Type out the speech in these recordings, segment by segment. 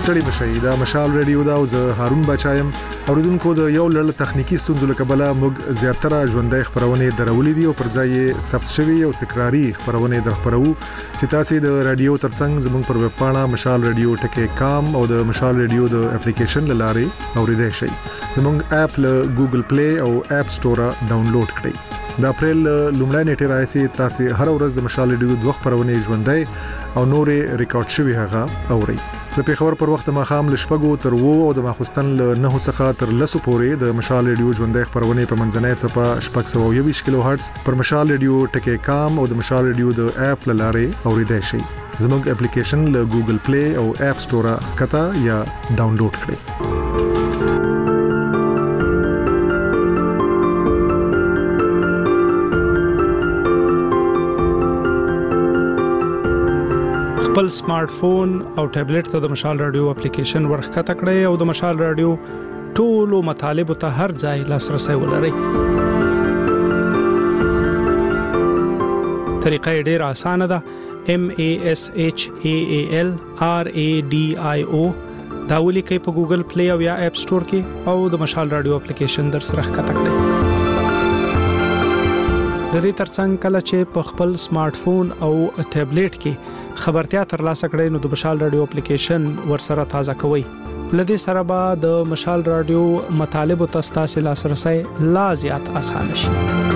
ستړي مشي دا مشال ریډیو دا او زه هارون بچایم اوریدونکو د یو لړ تخنیکی ستونزو لکبله موږ زیاتره ژوندۍ خبرونه درولې دي او پر ځای ثبت شوی او تکراری خبرونه درخبرو چې تاسو د رادیو ترڅنګ زموږ پر ویب پاڼه مشال ریډیو .com او د مشال ریډیو د اپلیکیشن لاره اوریدئ شئ زموږ اپ له ګوګل پلی او اپ سٹور ډاونلوډ کړئ د اپریل لومړی نیټه راځي تاسو هر ورځ د مشال ریډیو دوه خبرونه ژوندۍ او نورې ریکارډ شوی هغه اورئ د پیښور پر وخت ماخام لشپګو تر وو او د ماخستن له 9 څخه تر 10 پورې د مشال ریډیو ژوندۍ خبرونه په منځنۍ صفه شپږ 120 کیلو هرتز پر مشال ریډیو .com او د مشال ریډیو د اپ لاره اوریدئ شئ زموږ اپلیکیشن له ګوګل پلی او اپ سٹور کتا یا ډاونلوډ کړئ خپل سمارټ فون او ټابلیټ ته د مشال رادیو اپلیکیشن ورخته کړئ او د مشال رادیو ټولو مطالب ته هر ځای لاسرسي ولرئ. طریقه ډېره اسانه ده. MASHAAL RADIO دا ولیکئ په ګوګل پلی او یا اپ سٹور کې او د مشال رادیو اپلیکیشن در سره ښکته کړئ. د دې ترڅنګ کله چې په خپل سمارټ فون او ټابلیټ کې خبرتیا ترلاسه کړئ نو د مشال رادیو اپلیکیشن ورسره تازه کوئ. لدې سره به د مشال رادیو مطالب او تاسو لاسرسي لا زیات آسان شي.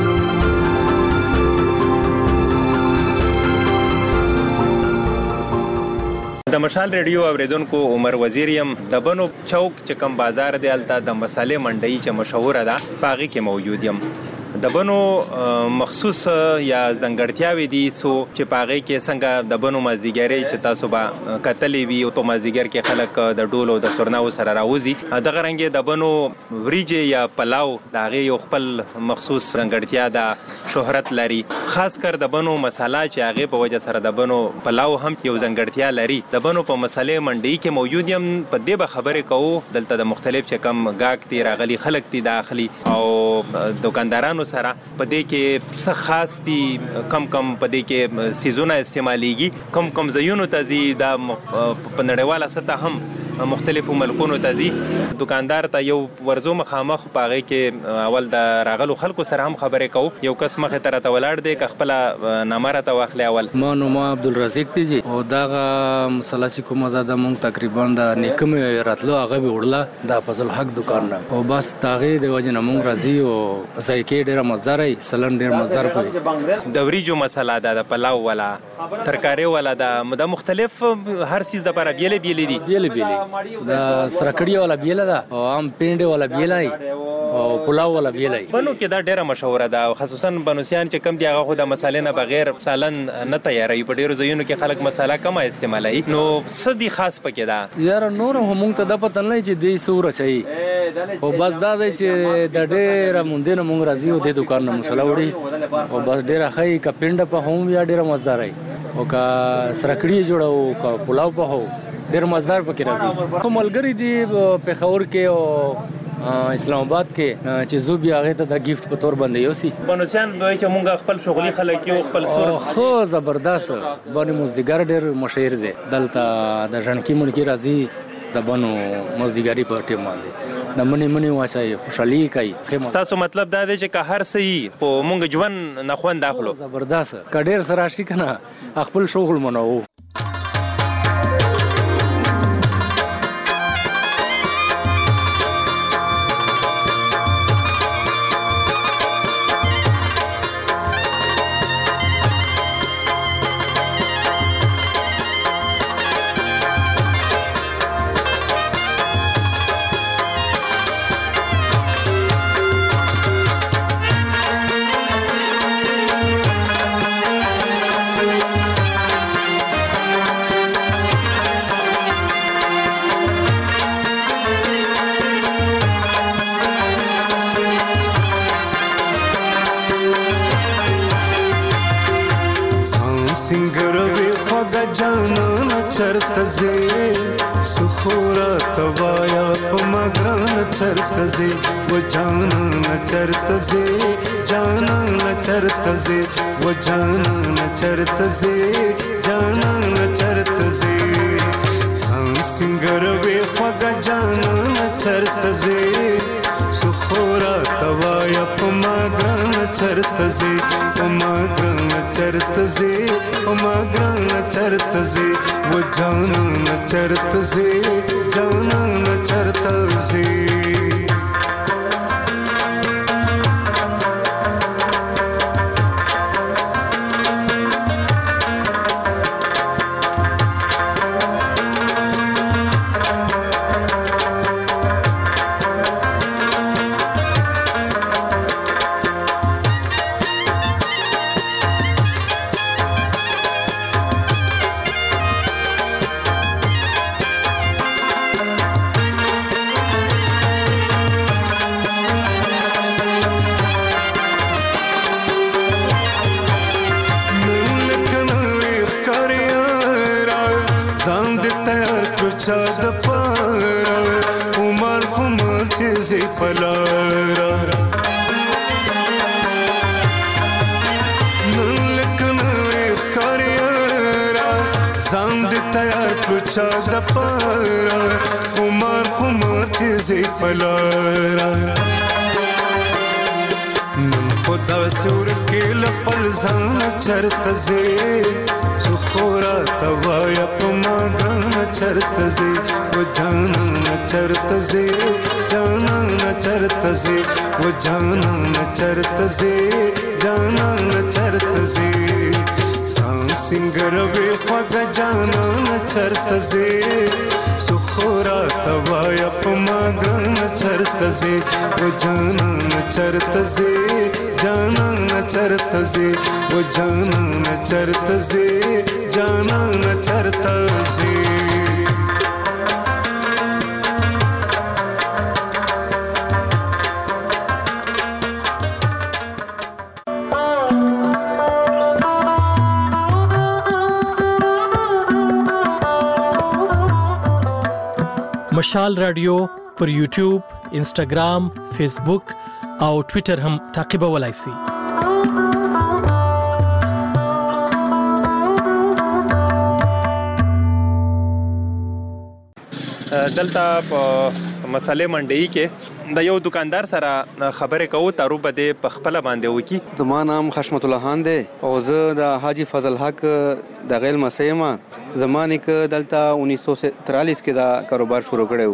د مشال ریډیو اوریدونکو عمر وزیریم د بنو چوک چې کوم بازار دی الته د مسالې منډي چې مشهور ده پاغي کې موجود یم. د بنو مخصوص یا ځنګړتیاوي دي سو چې پاغي کې څنګه د بنو مازیګری چې تاسو به کتلې وي او په مازیګر کې خلک د ډول او د سورناو سره راوځي د غرنګ د بنو وریجه یا پلاو داغه یو خپل مخصوص ځنګړتیا ده شهرت لري خاص کر د بنو مساله چې هغه په وجه سره د بنو پلاو هم یو ځنګړتیا لري. د بنو په مسالې منډي کې موجود یم په دې به خبرې کوو دلته د مختلف چې کم گاګ تی راغلي خلک تی داخلي او دکاندارانو سره په دې کې څه خاص دي کم په دې کې سیزونه استعماليږي کم زيونو تزي د په نړیواله سطح هم مختلفو ملکونو تزي دکاندار ته یو ورزو مخامخ پاغه کې اول د راغلو خلکو سره هم خبرې کوو. یو کس مخه تر ته ولاړ دی ک خپل نامره ته واخلي اول ما نو ما عبدالرزاق تیجی او داغه مسلسل کوم زاده مونږ تقریبا د نیکم راتلو هغه وړله د فضل حق دکان نه او بس تاغه د وجه مونږ راځي او ځایکې ډیره مزداري سلن ډیر مزدار پي د وریجو مساله د پلاو ولا ترکاری ولا د مختلف هر چیز د لپاره بیل دي د سرکړی ولا بیل ده او ام پینډ ولا بیلای او پلاو ولا بیلای. بنو کې دا ډیره مشهوره ده خصوصا بنوسیان چې کم دی هغه خو د مسالې نه بغیر سالن نه تیاری په ډیرو ځایونو کې خلک مساله کم استعمالوي نو سدي خاص پکې ده یار نور هم ته د پته نه چې دی سور چي او بس دا دی چې د ډیره مونږ نه مونږ راځي او د دکان نه مسله وړي او بس ډیره خای ک پینډ په هم یا ډیره مزداري او کا سرکړی جوړو کا پلاو په هو ډیر مزدار پکې راځي. کوم ملګری دی په خور کې او اسلام آباد کې چې زو بیا هغه ته د گیفت په تور باندې یوسي بنوسیان دوی چې مونږ خپل شغلي خلک یو خپل سور خو زبردست باندې مزدګر ډیر مشهور دی دلته د ژوندکی مونږ راځي د بنو مزدګری په ټیم باندې د منی واچای خوشحالي کوي. تاسو مطلب دا دی چې که هر څه په مونږ ژوند نه خوند داخلو زبردست کډیر سره شي کنه خپل شغل منو. چرتزي سخورا توایا پمگران چرتزي و جانان چرتزي جانان چرتزي و جانان چرتزي جانان چرتزي سنگر وی خوگا جانان چرتزی سخورا توایا پما گران چرتزی پما گران چرتزی پما گران چرتزی و جانان چرتزی جانان چرتزی پلارا نلکن اخکاریارا زاند تیار کچا دپارا خمار خمار چیزی پلارا نن خدا سور کے لپل زان چرتزی سخورا توایا پما گران چرتزی و جانان چرتزی جانان چرتزی و جانان چرتزی جانان چرتزی سان سنگر وی خوگا جانان چرتزی سخورا توایا پما گران چرتزی و جانان چرتزی جانان چرتزی و جانان چرتزی جانان چرتزی مشال رادیو پر یوټیوب، انسټاګرام، فیسبوک او ټوئیټر هم تعقیبولای شئ. دلته په مسالې منډي کې د یو دکاندار سره خبرې کوو تارو بده په خپل باندې وکی. زما نام حشمت الله خان دی او زه د حاجی فضل حق د غیل مسیمه زمانه کې دلته 1943 کې دا کاروبار شروع کړو.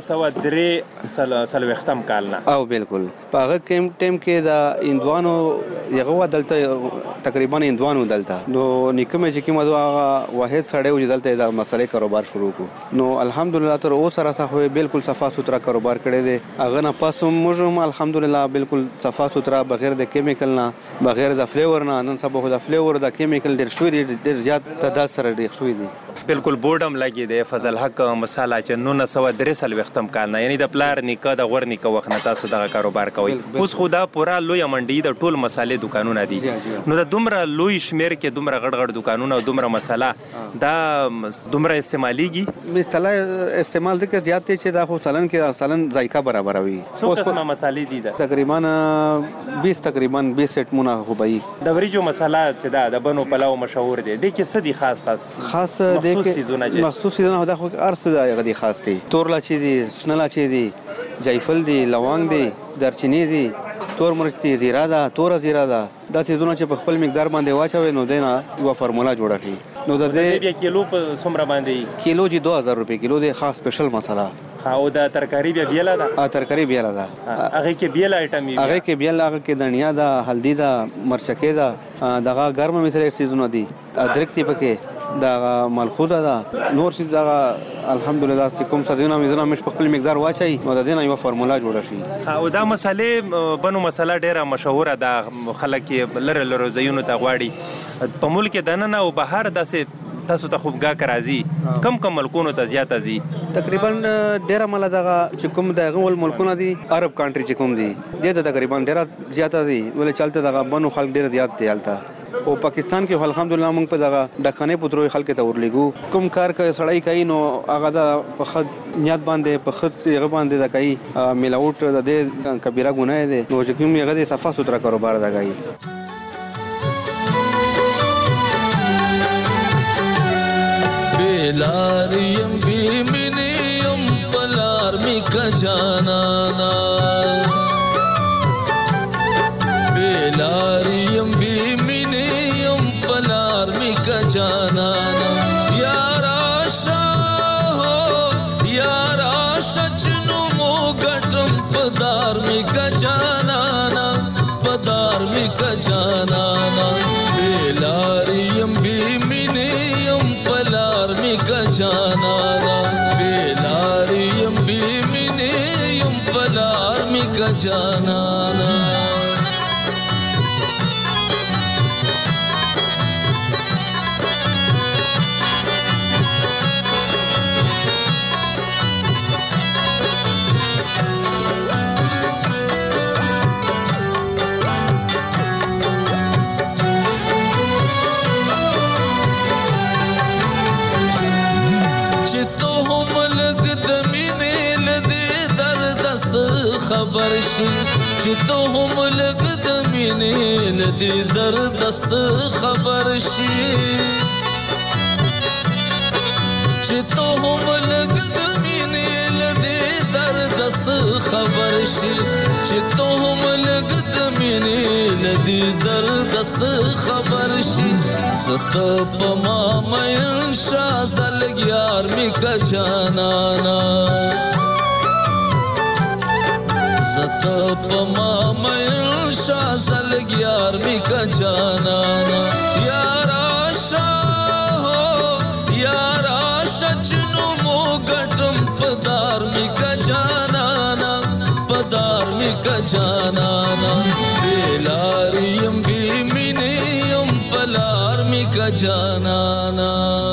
1903 ختم کالنا او بالکل په هغه ټیم کې دا اندوانو یغه دلته تقریبا اندوانو دلته نو نکمه چې کومه هغه واحد سړی و دلته دا مسالې کاروبار شروع کو. نو الحمدلله تر اوسه راځه بالکل صفا سوترا کاروبار کړی دی. هغه نه پاسو موږ الحمدلله بالکل صفا سوترا بغیر د کیمیکل نه بغیر د فلیور نه نن سبا خو د فلیور د کیمیکل ډیر شوی ډیر زیات تعداد سره ډیر شوی دی. بالکل بورډم لګي دی فضل حق مساله چې 1903 ختم کالنا یعنی د پلار نیکه د غور نیکه وخت نه تاسو دغه کاروبار کوي. اوس خدا پورا لوی منډي د ټول مسالې دکانونه دي. نو د دومره لوی شمیر کې دومره غړ غړ دکانونه او دومره مساله دا دومره استعماليږي. مثلا استعمال د کې زیات چې دا خو سالن کې سالن ذایقه برابر وي. څو قسمه مسالې دي؟ تقریبا 20 سیټ مونږ خو به د وریجو مساله چې دا د بنو پلاو مشهور دي. د کې څه دي خاص مخصوص سیزونه دا خو ارس دی خاص دي. تور لاچي دي، شنه لاچي دي، جایفل دي، لونګ دي، دارچینی دي، تور مرچ دي، زیره ده، تور زیره ده. دا سیزونه چې په خپل مقدار باندې واچوي نو دینه یو فارمولا جوړه کړي. نو د دې کیلو په څومره باندې کیلو جی 2000 روپے کیلو دی خاص سپیشل مساله. او د ترکاری بیا بیاله ده؟ ترکاری بیاله ده. هغه کې بیاله آیټم یې هغه کې بیاله هغه کې دنیا ده، هلدی ده، مرچکې ده، دغه ګرمه مثلا سیزونه دي، ادرک دی پکې، دا ملحوظه ده، نور څه دا الحمدلله چې کوم سدونه مزونه مش په خپل مقدار واچي نو د دې نه یو فارمولا جوړه شي. او دا مسالې بنو مساله ډیره مشهوره ده، خلک لره زینو ته غواړي په ملک دننه او بهر داسې تاسو ته خوب گا کرازي کم ملکونو ته زیاته زی تقریبا ډیره مل دغه چې کوم دغه ول ملکونه دي عرب کنټری چې کوم دي د تقریبا ډیره زیاته دي ولې چلته دغه بنو خلک ډیر زیات دي الته. او پاکستان کې الحمدلله موږ په دغه ډکانې پتروي خلک ته ورلګو کوم کار کوي سړی کوي نو هغه د په خد نیت باندې په خد هغه باندې د کوي ملاوت د دې کبیره ګناه ده نو چې کوم هغه د صفا سوترا کاروبار دا کوي. بیلاریم بیمینیم پلار می کا جانانا بیلاریم بیمینیم پلار می کا جانانا یارا شاہ یارا شچنو مو گٹم پدار می کا جانانا پدار می کا جانانا بیلاریم بیمینیم پلار می کا جانانا بیلاریم بیمینیم پلار می کا جانانا خبر شي چې ته هم لږ د مینې له دې درد خبر شي چې ته هم لږ د مینې له دې درد خبر شي چې ته هم لږ د مینې له دې درد خبر شي زه په ما مین شاه زلګ یار می کا جانانا زت پما مین شاه زلګ یار می کا جانانا یارا شاه یارا شچنو مو گټم پدار می کا جانانا پدار می کا جانانا بیلاریم بیمینیم پلار می کا جانانا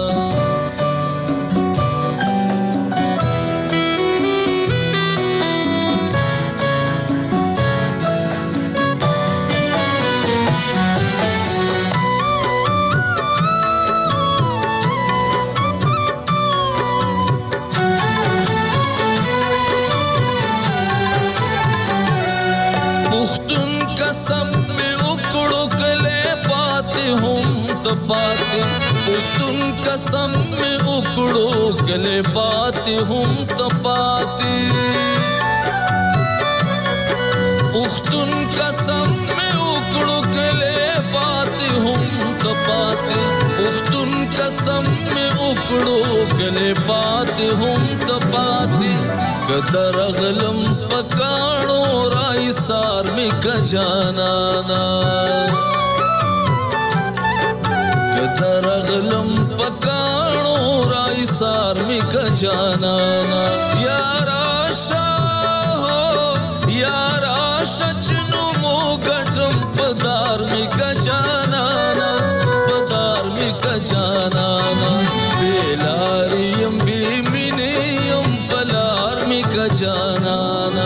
پختون قسم میں اکڑو گلے باتی ہم تپاتی پختون قسم میں اکڑو گلے باتی ہم تپاتی پختون قسم میں اکڑو گلے باتی ہم تپاتی قدر غلم پکانو رائی سار میں کا جانانا درغلم پکانو رائی سار می کا جانانا یارا شاہ یارا شچنو مو گٹم پدار می کا جانانا پدار می کا جانانا بیلاریم بیمینیم پلار می کا جانانا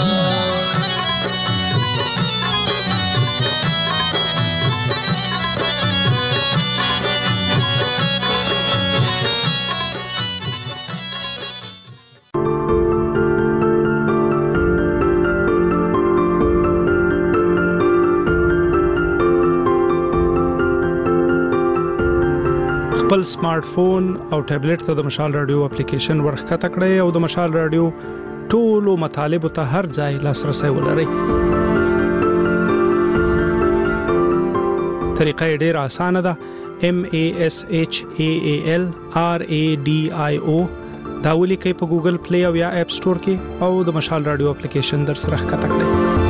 خپل سمارټ فون او ټابلیټ ته د مشال رادیو اپلیکیشن ورخکته کړئ او د مشال رادیو ټولو مطالب ته هر ځای لاسرسي ولرئ. طریقه ډېره اسانه ده. MASHAAL RADIO دا ولیکئ په ګوګل پلی او یا اپ سٹور کې او د مشال رادیو اپلیکیشن در سره ښکته کړئ.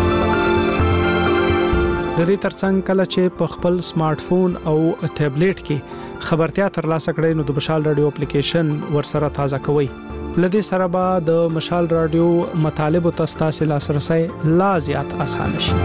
د دې ترڅنګ کله چې په خپل سمارټ فون او ټابلیټ کې خبرتیا ترلاسه کړئ نو د مشال رادیو اپلیکیشن ورسره تازه کوئ. لدې سره به د مشال رادیو مطالب او تاسو لاسرسي لا زیات اسانه شي.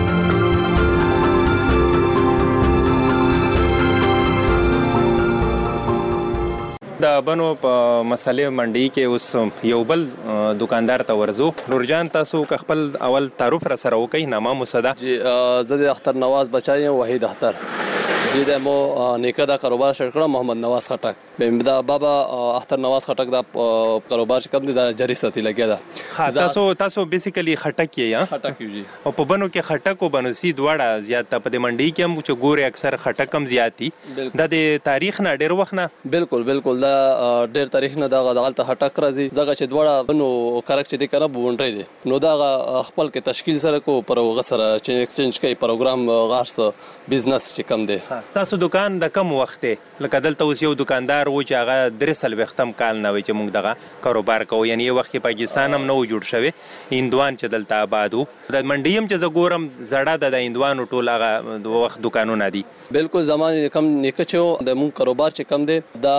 د بنو په مسالې منډي کې اوس یو بل دکاندار ته ورزو. نورجان تاسو خپل اول تعارف را سره وکړئ. نامه مصدا جی زه د اختر نواز بچای وحید اختر. چې د مو نیکه دا کاروبار شروع کړ محمد نواز خټک دا بابا اختر نواز خټک دا کاروبار چې کوم دی دا جری ساتي لګیا دا تاسو بیسیکلی خټک یې یا خټک یو جی او په بنو کې خټک او بنوسی دواړه زیات په دې منډي کې هم چې ګوره اکثر خټک کم زیاتی د تاریخ نه ډیر وخت نه بالکل دا ډیر تاریخ نه دا غلطه خټک راځي ځکه چې دواړه بنو کرک چې د کنه بونډري دي نو دا خپل کې تشکیل سره کو پر وغسره چې ایکسچینج کوي پروګرام غارس بزنس چې کم دی تاسو دکان د کم وخت لکه دلته اوس یو دکاندار و چې هغه درسل وختم کال نه وي چې موږ دغه کاروبار کوو یعنی یو وخت پاکستان هم نو جوړ شوی هندوان چې دلته آباد وو د منډیم چې زګورم زړه د هندوانو ټول هغه د وخت دکانونه دي بالکل زمان کم نیکه چې د موږ کاروبار چې کم دی دا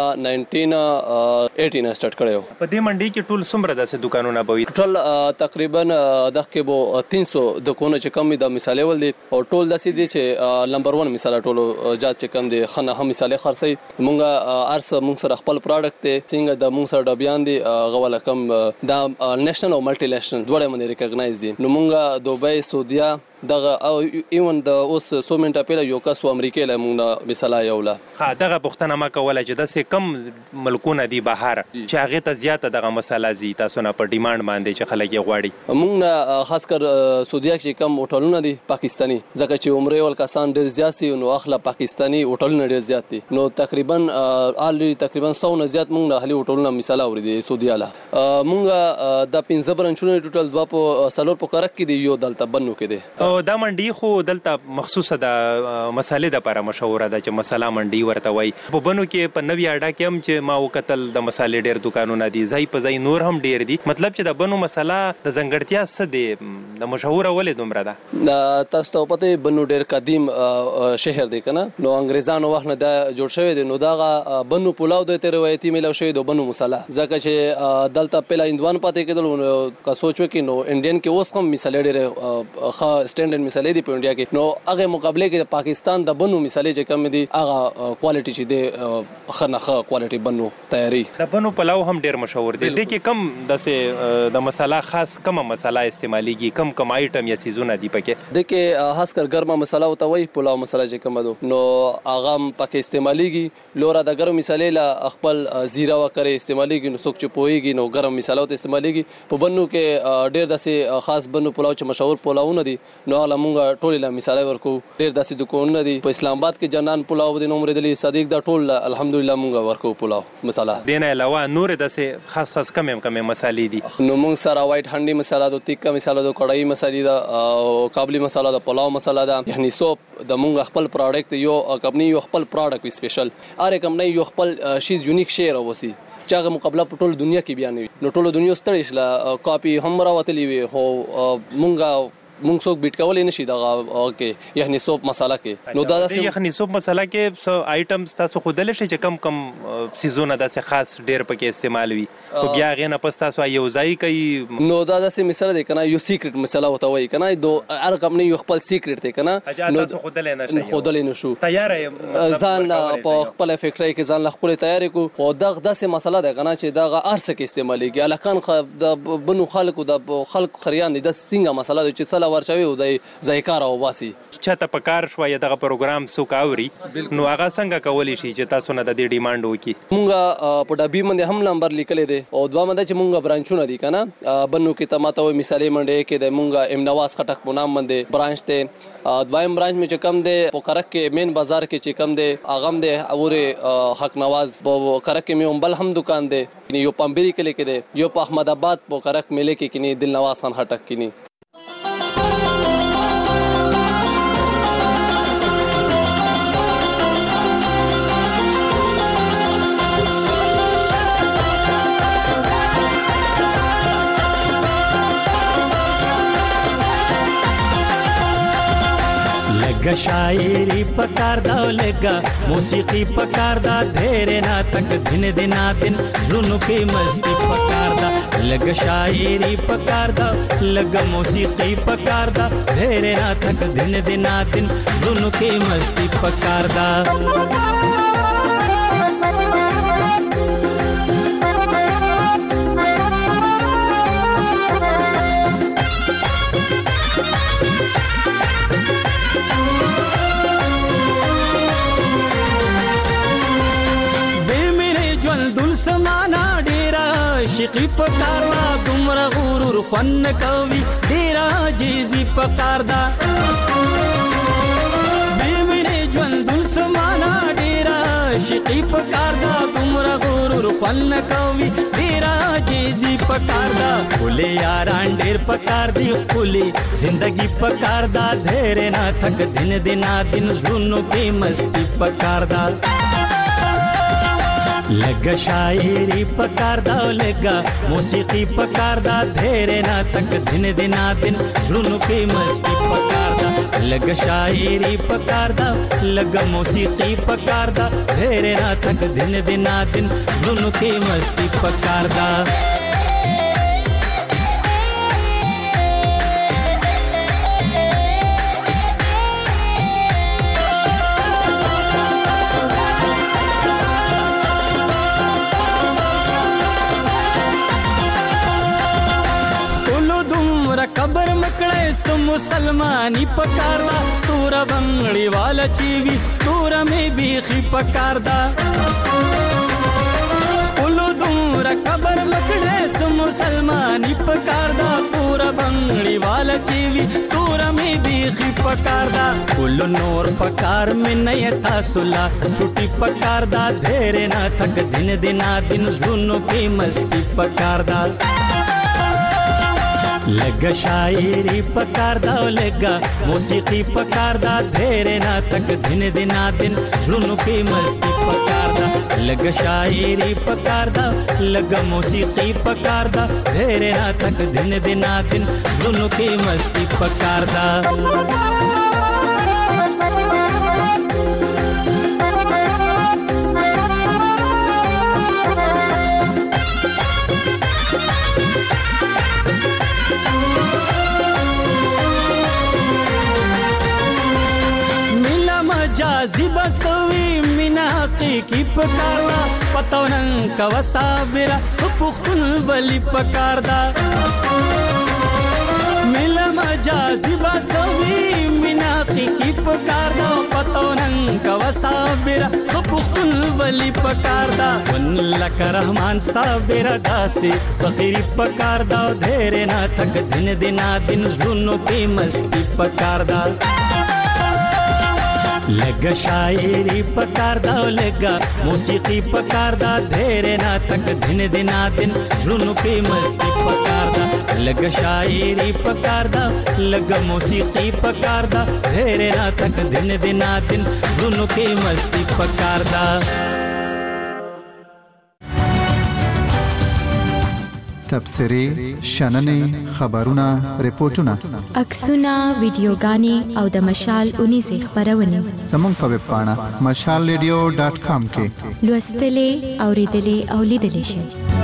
1918 سٹارټ کړو په دې منډي کې ټول څومره داسې دکانونه بوي ټول تقریبا دغه بو 300 دکانونه چې کم د مثالې ول دي او ټول داسې دي چې نمبر 1 مثال ټولو جات چې کم دي خنه هم مثالې خرڅي مونږه ارس مونږ سره خپل پروډکټ ته څنګه د مونږ سره بیان دي غواله کم دا نېشنل او ملټي نېشنل دوړې باندې ریکګنایز دي نو مونږه دوبۍ سعودیا دغه او ایون د اوس 100 منټه پیله یو کس و امریکا له مونږه مثال یوله دغه پښتنه ما کوله چې د سه کم ملکونه دي بهر چې هغه ته زیاته دغه مسله زی تاسو نه په ډیماند باندې چې خلک یې غواړي مونږ خاص کر سعودیا کې کم هوټلونه دي پاکستانی ځکه چې عمره ول کسان ډیر زیات سي نو اخلا پاکستانی هوټلونه ډیر زیات دي نو تقریبا 100 نه زیات مونږ اهلي هوټلونه مثال اوري سعودیا له مونږ د 15 برانچونه ټوټل دوا په سالور په کرک کې دي یو دلته بنو کې دي دا منډي خو دلته مخصوصه د مسالې د لپاره مشهوره ده چې مساله منډي ورته وای په بنو کې په نوی اډا کې هم چې ما وکتل د مسالې ډیر دکانونه دي ځای په ځای نور هم ډیر دي مطلب چې د بنو مساله د زنګړتیا څه دی د مشهوره ولې دومره ده تاسو ته پته بنو ډیر قدیم شهر دی کنه نو انګريزانو وخت نه دا جوړ شوی دی نو دا بنو پلاو د ته روایتي ملو شوی د بنو مساله ځکه چې دلته پهلا هندوان پاتې کېدل کا سوچ وکي نو انډین کې اوس هم مثالې ډیر ښه سټانډرډ مثالې دی په انډیا کې نو هغه مقابله کې پاکستان د بنو مثالې چې کم دي هغه کوالټي چې دی خنخه کوالټي بنو تیاری د بنو پلاو هم ډیر مشهور دی د کې کم د مساله خاص کومه مساله استعماليږي کم آیټم یا سیزونه دی پکې د کې خاص کر ګرمه مساله او توي پلاو مساله چې کم دو نو هغه پکې استعماليږي لورا د ګرم مثالې لا خپل زیرا وکړي استعماليږي نو څوک چې پويږي نو ګرم مثاله ته استعماليږي په بنو کې ډیر داسې خاص بنو پلاو چې مشهور پلاوونه دي نو مونږه ټول له مثال ورکو ډیر داسې دکانونه دي په اسلام آباد کې جنان پلاو د نومره دلی صدیق دا ټول الحمدلله مونږه ورکو پلاو مثلا دینه علاوه نور داسې خاص کم مسالې دي نو مونږ سره وایټ هانډي مساله د تیکا مساله د کړای مسالې دا او قابلی مساله د پلاو مساله دا یعنی سوپ د مونږ خپل پروډکټ یو کمپنی یو خپل پروډکټ سپیشل اره کمپنی یو خپل شیز یونیک شیر اوسي چې هغه مقابله په ټول دنیا کې بیان وي نو ټول دنیا ستړي شله کاپی هم راوتلی وي هو مونږه مونږ څوک بیت کولای نشي دا کې یعنی سوپ مساله کې نو دا یعنی سوپ مساله کې څو آیټمز تاسو خودل شي چې کم سیزونه داسې خاص ډیر پکې استعمال وي او بیا غنه پس تاسو یو ځای کوي نو دا داسې مثال دی کنه یو سیکریټ مساله وته وای کنه دو هر کمپنی یو خپل سیکریټ دی کنه نو تاسو خودل نه شو تیار ځان په خپل فکرای کې ځان خپل تیاری کو خو داسې مساله ده کنه چې دا ارسه کې استعماليږي الکان د بنو خلکو د خلکو خریان دي د څنګه مساله چې سلا ورچوي او د ځایکار او باسي چاته پکار شو یا دغه پروګرام سو کاوري نو هغه څنګه کولی شي چې تاسو نه د دې ډیماند وکي مونږه په ډبي باندې هم نمبر لیکل دي او دوه باندې چې مونږه برانچونه دي کنه بنو کې تماته مثالې منډه کې د مونږه ام نواز خټک په نام باندې برانچ ته دویم برانچ می چې کم دی په کرک کې مین بازار کې چې کم دی اغم دی اوره حق نواز په کرک کې می بل هم دکان دی یو پامبری کې دی یو په احمد آباد په کرک ملي کې کینی دل نواز خان خټک کینی لگا شاعری پکار دا لگا موسیقی پکار دا دھیرے نا تک دن دنا دن زلونو کی مستی پکار دا لگا شاعری پکار دا لگا موسیقی پکار دا دھیرے نا تک دن دنا دن زلونو کی مستی پکار دا ژوندون سمانا ډیرا شقی پکار دا دومره غرور فن کوي ډیرا جیزی پکار دا بیمینه ژوندون سمانا ډیرا شقی پکار دا دومره غرور فن کوي ډیرا جیزی پکار دا خولي یاران ډیر پکار دی خولي زندگی پکار دا ډیر نه تک دن دنا دن ژوندو کې مستی پکار دا لگا شاعری پکار دا لگا موسیقی پکار دا دھیرے نا تک دن دنا دن ژوندو کې مستی پکار دا لگا شاعری پکار دا لگا موسیقی پکار دا دھیرے نا تک دن دنا دن ژوندو کې مستی پکار دا قبر مکڑے سو مسلمانی پکار دا تورا بنگڑی والا چیوی تورا میں بیخی پکار دا کلو دورا قبر مکڑے سو مسلمانی پکار دا تورا بنگڑی والا چیوی تورا میں بیخی پکار دا کلو نور پکار میں نیتا سلا چھوٹی پکار دا دھیرے نا تک دن دنا دن ژوندو کی مستی پکار دا لگا شاعری پکار دا لگا موسیقی پکار دا دھیرے نا تک دن دنا دن ژوندو کې مستی پکار دا لگا شاعری پکار دا لگا موسیقی پکار دا دھیرے نا تک دن دنا دن ژوندو کې مستی پکار دا جازبه سوي مینا حقیقی پکار دا پتونن کا صابره پختون ولی پکار دا ملا جازبه سوي مینا حقیقی پکار دا پتونن کا صابره پختون ولی پکار دا ون لک رحمان صابره داسي فقيري پکار دا دھیرے نا تک دن دنا دن ژوندو کې مستی پکار دا لگا شاعری پکار دا لگا موسیقی پکار دا دھیرے نا تک دن دنا دن ژوندو کې مستی پکار دا لگا شاعری پکار دا لگا موسیقی پکار دا دھیرے نا تک دن دنا دن ژوندو کې مستی پکار دا تبصرې شننې خبرونه ریپورتونه عکسونه ویډیوګانې او د مشال 19 خبرونه زموږ په ویب پاڼه mashalradio.com کې لوستلې اوریدلې او لیدلې شئ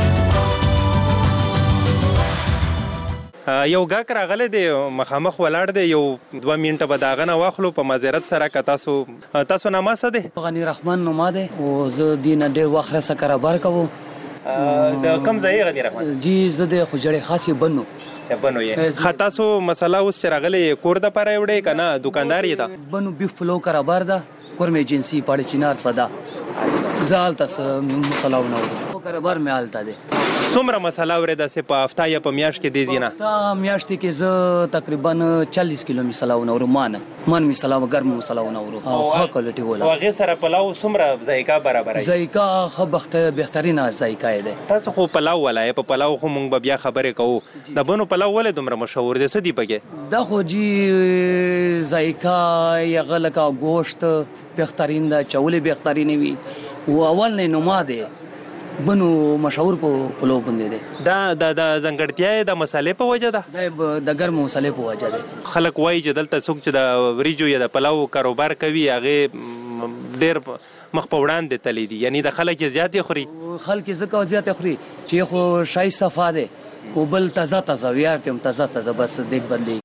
یو غاک راغله دی مخامخ ولاړ دی یو 2 منټه به داغه نه واخلو په معذرت سره که تاسو نامه څه دی غنی رحمان نوما دی او زه دینه ډېر وخت سره کاروبار کوم د کم ځای غنی رحمان جی زه د خوجړې خاصه بنو یې خطا سو مسله اوس راغله کور د پاره وړې کنه دکاندار یې دا بنو بیف فلو کاروبار دا کورم ایجنسی پاړ چینار صدا زال تاسو مسله ونه کاروبار مې حالت ده څومره مسله ورده سه په هفته یا په میاشت کې دی دینه میاشت کې زه تقریبا 40 کیلو مسله ونه من مسله ګرم مسله ونه او ښه کوالټي ولا او هغه سره پلاو څومره ذایقه برابر ذایقه خبخت بهترینه ذایقه ده تاسو خو پلاو ولای په پلاو خو مونږ بیا خبرې کوو د بنو پلاو ولې دومره مشهور دي څه دی پکې دا خو جی ذایقه یا غلقه گوشت بهترین ده چولې بهترین وي او اول نه نوما ده بنو مشهور په پلو باندې ده دا زنګړتیا د مسالې په وجه ده د ګرم مسالې په وجه ده خلک وایي چې دلته څوک چې د وریجو یا د پلاو کاروبار کوي هغه ډېر مخ په وړاندې تللی دي یعنی د خلک زیاتې خوري خلک زکه زیاتې خوري چې خو شای صفا ده او بل تازه ویار ټیم تازه بس دیک بدلی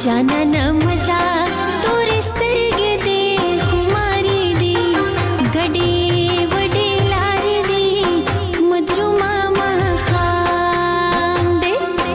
जाना न मजा तोर स्तरगे दे खुमारी दी गडे वडे लारी दी मधुर मामा खाम दे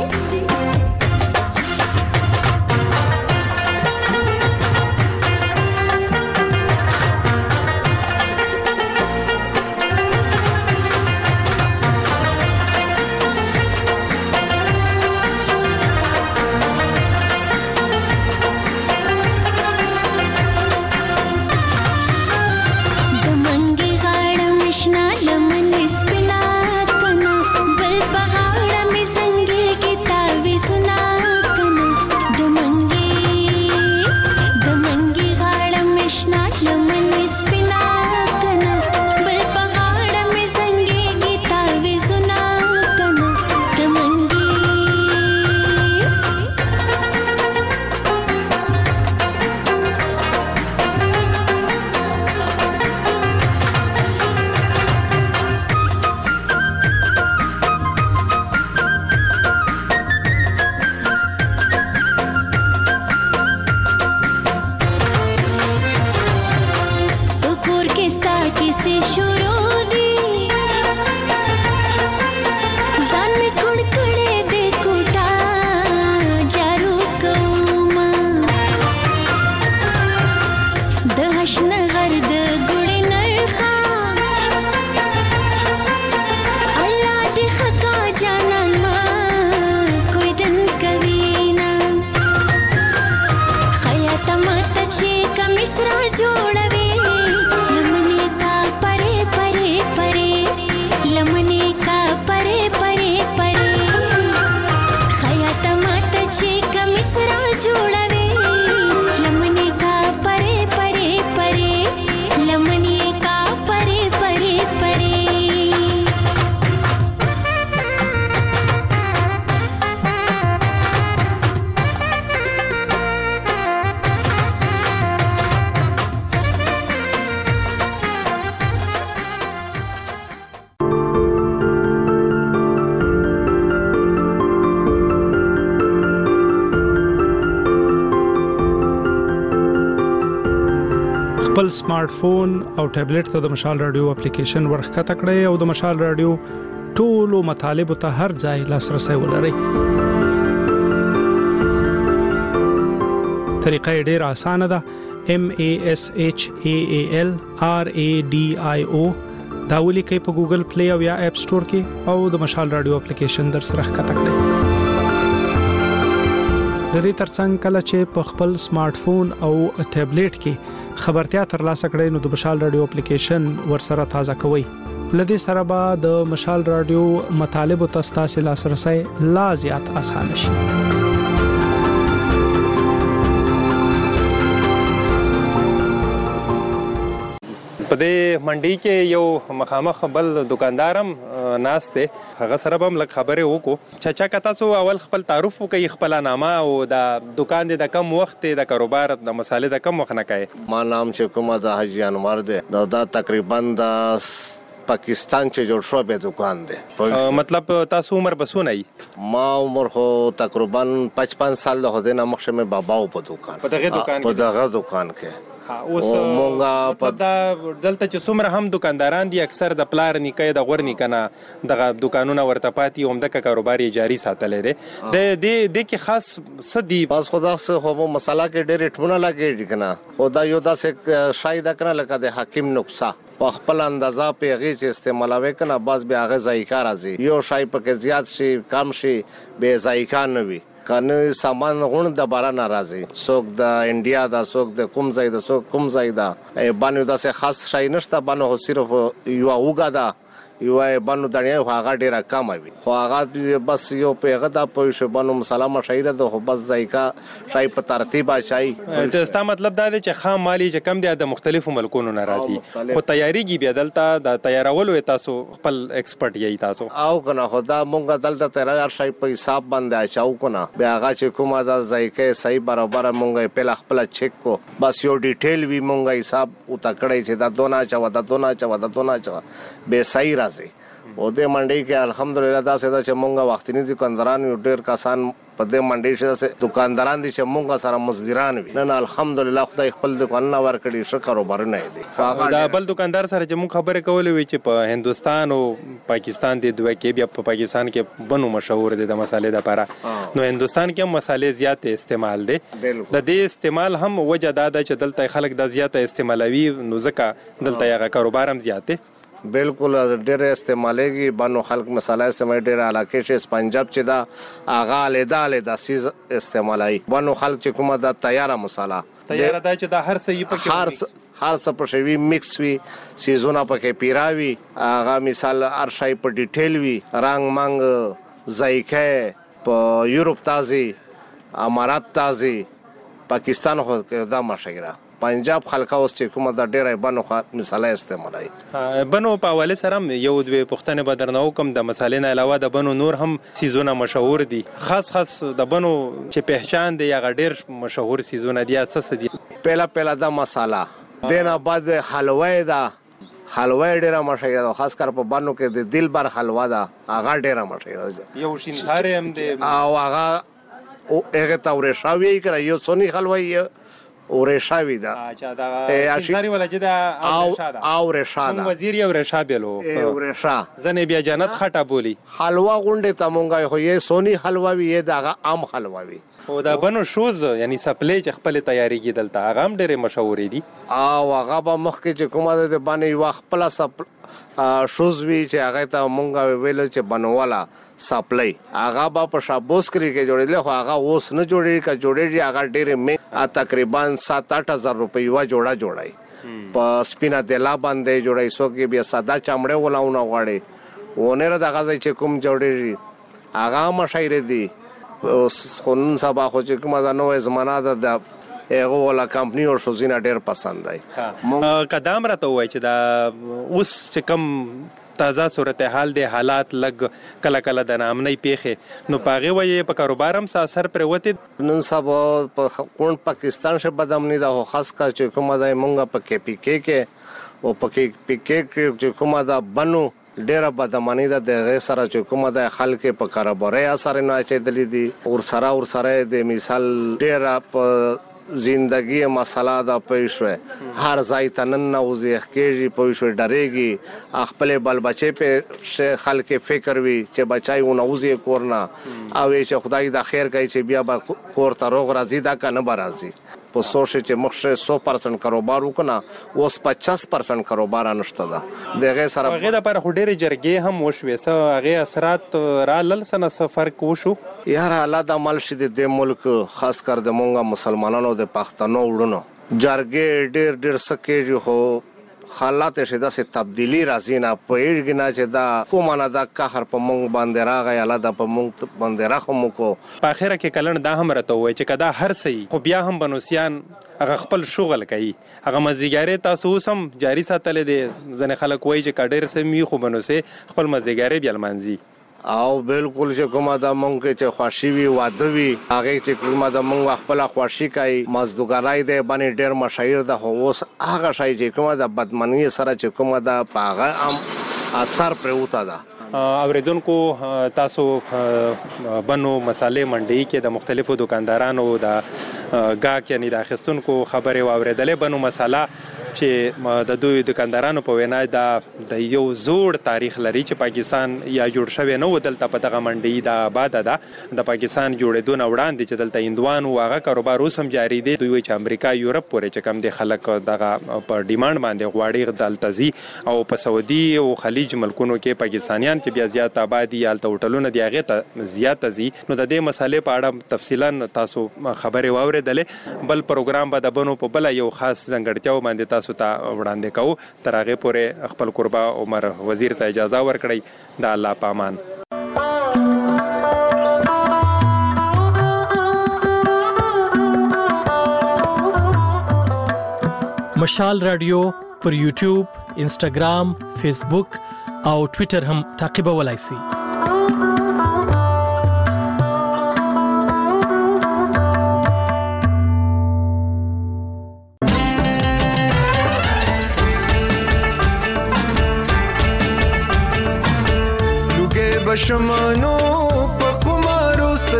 خپل سمارټ فون او ټابلیټ ته د مشال رادیو اپلیکیشن ورخکته کړئ او د مشال رادیو ټولو مطالب ته هر ځای لاسرسي ولرئ. طریقه ډیره اسانه ده. MASHAALRADIO دا ولیکئ په ګوګل پلی او یا اپ سٹور کې او د مشال رادیو اپلیکیشن در سره ښکته کړئ. د دې ترڅنګ کله چې په خپل سمارټ فون او ټابلیټ کې خبرتیا ترلاسه کړئ نو د مشال رادیو اپلیکیشن ورسره تازه کوئ. لدې سره به د مشال رادیو مطالب او تاسو لاسرسي لا زیات اسانه شي. په دې منډي کې یو مخامخ بل دکاندارم ناس ته هغه سره به ملک خبره وکړو. چا کتا سو اول خپل تعارف وکي، خپل نامه او د دکان د کم وخت د کاروبار د مسالې د کم وخت نه کوي. ما نام چې کومه د حاجی انور دی، دا تقریبا د پاکستان چې جوړ شو به دکان دی. مطلب تاسو عمر بسونه ای؟ ما عمر خو تقریبا 55 سال له هدي نه مخه مې باباو په دکان په دغه دکان کې اوس مونږه په دلته چې څومره هم دکانداران دي اکثر د پلار نیکه د غور نیکنه دغه دکانونه ورته پاتې هم د کاروبار جاری ساتلې دي. د کې خاص سدي بس خدا سه هو مساله کې ډېر ټونه لګي کنه خدا یو داسې شاید کنه لکه د حکیم نقصه په خپل اندازه په غي چې استعمالوي کنه باز به هغه ذایقه راځي. یو شای په کې زیات شي کم شي به ذایقه نه وي. کنه سامان غون د بارا ناراضي څوک د انډیا دا څوک د کوم ځای دا څوک کوم ځای دا باندې دا څه خاص شای نشته باندې هو صرف یو اوګه دا یو باندې دنیا هغه ډیره کم وي خو هغه بس یو پیغه دا پوه شو باندې مسالمه شایره ده خو بس ذایقه شای په ترتیب اچای. دا مطلب دا دی چې خام مالی چې کم دی د مختلفو ملکونو ناراضي خو تیاریږي به دلته د تیارولو تاسو خپل ایکسپرت یی تاسو او کنه خدا مونږ دلته تیار شای په حساب باندې اچاو کنه بیا هغه چې کومه دا ذایقه صحیح برابر مونږ په خپل چیک کو بس یو ډیټیل وی مونږ حساب او تکړه چې دا دونه چا به صحیح راځي او د منډي کې الحمدلله دا سدا چې مونږه وختینی دکانداران یو ډیر کسان په دې منډي چې دکانداران دي چې مونږه سره مزدوران وي نه الحمدلله خدای خپل دکان نه ور کړی ش کاروبار نه دی. دا بل دکاندار سره چې مونږ خبرې کولې وي چې په هندستان او پاکستان د دوه کې بیا په پاکستان کې بنو مشهور دي د مسالې لپاره نو هندستان کې مسالې زیات استعمال دي د دې استعمال هم وجه دا ده چې دلته خلک د زیاته استعمالوي نو ځکه دلته یې کاروبار هم زیات دی. بالکل ډېر استعمالېږي بانو خلک مساله استعمال ډېر علاقې چې پنجاب چې دا اغا لیدا سیز استعمالای بانو خلک چې کومه دا تیاره مساله تیاره دا چې دا هر څه پکې هر څه په شوی میکس وی سیزونه پکې پیراوي اغا مثال هر شای په ډیټیل وی رنگ منګ ذایقه په یورپ تازي امارات تازي پاکستان خو دا مشهوره پنجاب خلک اوس چې کومه د ډیره بنو مثاله استعمالای بنو په حواله سره یو دوه پښتنه بدرنو کم د مسالې نه علاوه د بنو نور هم سیزونه مشهور دي خاص د بنو چې پہچان دی یا ډیر مشهور سیزونه دي اساس دي پهلا دا مساله دینه بعد حلوای دا حلوای ډیره مشهور ده خاص کر په بانو کې د دلبر حلوا ده هغه ډیره مشهور ده یو شینهار هم دی او هغه هغه تورې شاوی کړ یو سونی حلوای او رشاوی دا اچھا دا شینهاری ولا چې دا او رشاد وزیر یو رشابلو او رشا زنه بیا جنت خټه بولی حلوا غونډه تمونګه خو یې سونی حلوا وی دا عام حلوا وی او دا بنو شوز یعنی سپلې چې خپل تیاری کې دلته هغه هم ډېر مشهور دي او هغه به مخکې چې کومه د باندې وخت خپل شوز وی چې هغه ته مونږه ویل چې بنواله سپلای هغه به په شابوس کې جوړېدل خو هغه اوس نه جوړېږي هغه ډېر می تقریبا 7-8 روپۍ وا جوړای په سپینا دلا باندې جوړای سو کې بیا ساده چمړې ولاونه غواړي ونه دغه چې کوم جوړېږي هغه مشاعر دي خون سبا خو چې کومه د نوې زمانہ د هغه ولا کمپنی او شوزینه ډېر پسند دی قدم راته وای چې دا اوس چې کم تازه صورتحال دی حالات لګ کله د نامنۍ پیخه نو پاغه وای په کاروبار هم اثر پر وته نن سبا په کون پاکستان شه بدامنی دا خاص کا چې کومه د مونږه په کې پی کې او په کې پی کې چې کومه دا بنو ډیره بدامنی ده د سره چې کومه د خلک په کاروباري اثر نه چېدلې دي او سره د مثال ډیره په زندگی مساله دا پېښوي هر ځای تنن نوځي کېږي پېښوي ډارېږي خپل بل بچي په خلک فکر وي چې بچای و نوځي کورنا او چې خدای د خیر کوي چې بیا به کور ته روغ راځي دا کنه برازي په سوچ چې مخشه 100% کاروبار وکړه اوس 50% کاروبار نشته ده دغه سره هغه د پر خډېری جرګې هم وشوي سه هغه اثرات را لل سن سفر کوشو یار الله د عمل شې د ملک خاص کر د مونږه مسلمانانو د پښتنو وړونو جرګې ډېر سکه خو حالات شدا سه تبدیلی راځي نه پېړګنا چې دا کومه نه دا قهر په مونږ باندې راغی الله د په مونږ باندې راخمو کو په اخره کې کلن دا هم راته وای چې کدا هر سي خو بیا هم بنوسیان هغه خپل شغل کوي هغه مزیګاری تاسو سم جاری ساتل دي ځنه خلک وای چې کډیر سمي خو بنوسه خپل مزیګاری بیا منځي او بالکل چې کومه د مونږ چې خوشي وي واده وي هغه چې کومه د مونږ خپل خوشي کوي مزدګارای دی باندې ډېر مشاهیر ده اوس هغه شای چې کومه د بدمنی سره چې کومه د پاغه اثر پروتا ده اوریدونکو تاسو بنو مسالې منډي کې د مختلفو دکاندارانو د گاک یعنی د اخستونکو خبره واوریدلې بنو مساله چې د دوی دکاندارانو په وینا د یو زوړ تاریخ لري چې پاکستان یا جوړ شوی نو دلته په دغه منډي د آباد ده د پاکستان جوړېدون وړاندې چې دلته هندوان او هغه کاروبار اوس هم جاری دی دوی چې امریکا یورپ پورې چې کم دي خلک دغه په ډیماند باندې غواړي دلته زی او په سعودي او خلیج ملکونو کې پاکستانیان چې بیا زیات آبادی یالته هوټلونه دی هغه ته زیات زی نو د دې مسالې په اړه تفصیلا تاسو خبرې واوریدلې بل پروګرام به د بنو په بل یو خاص ځنګړتیاو باندې تاسو ته وړاندې کوو تر هغه پورې خپل قربا عمر وزیر ته اجازه ورکړئ د الله پامان مشال رادیو پر یوټیوب انسټاګرام فیسبوک او ټوئیټر هم تعقیبولای شئ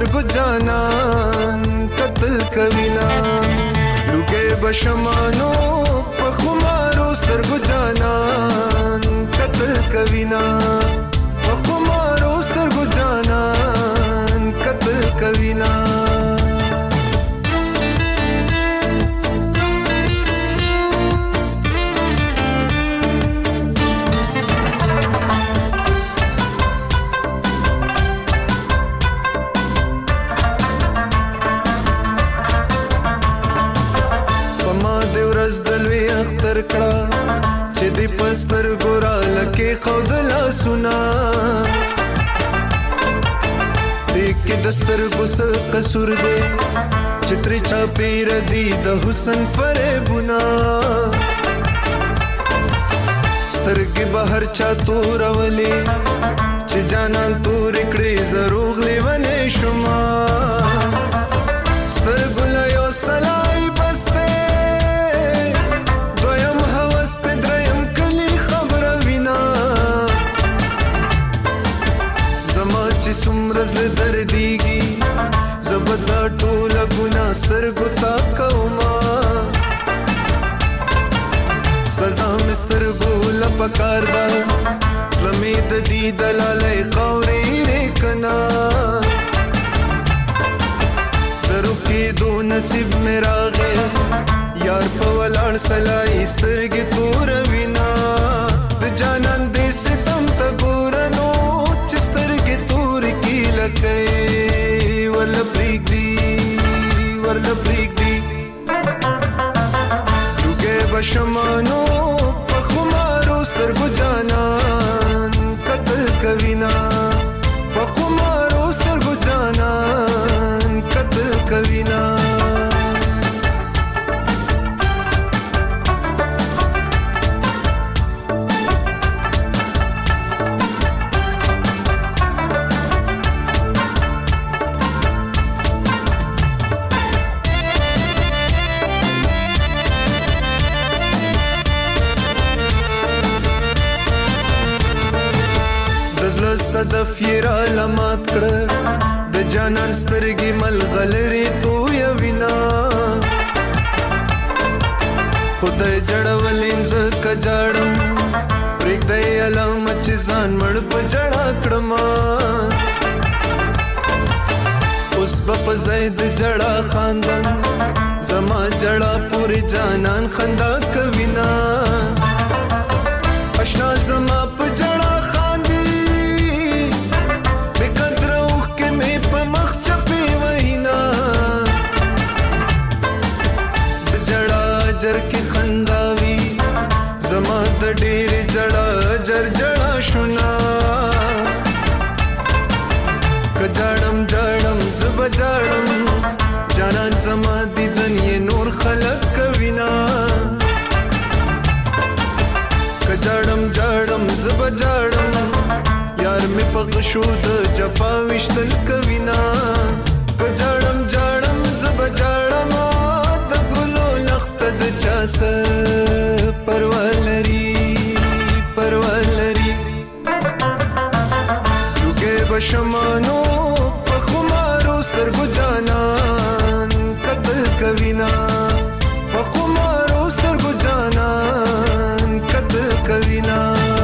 سترګو جانان قتل کوینا لوګي بشمانو په خمارو سترګو جانان قتل کوینا په خمارو سترګو جانان قتل کوینا دلوي اختر کړه چې دی پستر ګورا لکه خودلا سنا دې کې دستر ګس قصور دې چتري چا پیر دی د حسن فریبنا سترګې بهر چا تور ولي چې جانان تور کړې زروغ لیونه شما سترګو لا یو سلای بسته سمرز له درديږي زبدا ټوله ګنا سترګو تا کوما سزا مسترګو لپکار دا زمې د دې دلالې قوري رکنا درو کې دو نصیب میراغه یار په ولړ سلای سترګې تور وینا د جانان دې ستم ته ګورنو لکه ورله پریږدي لوګي بشمانو په خمارو سترګو جانان قتل کوینا په خمارو سترګو جانان قتل کوینا صدف یرا لمات کړه د جانان سترګې ملغلري تو یوینا خدای جړولین ز کجړم پرېګ دی علم چې ځان مړ په جړا کړم اوس په زید جړا خاندم زما جړا پوری جانان خندا کوینا آشنا زما په جړا جر کی خنداوی زما د ډېر جړا جر جړا شونا کجړم جړم زب جړم جانان زما د دنیا نور خلق کوینا کجړم جړم زب جړم یار می پغ شو د جفا وشتل کوینا کجړم جړم زب جړم د چاس پرولري لوګي بشمانو په خمارو سترګو جانان قتل کوینا په خمارو سترګو جانان قتل کوینا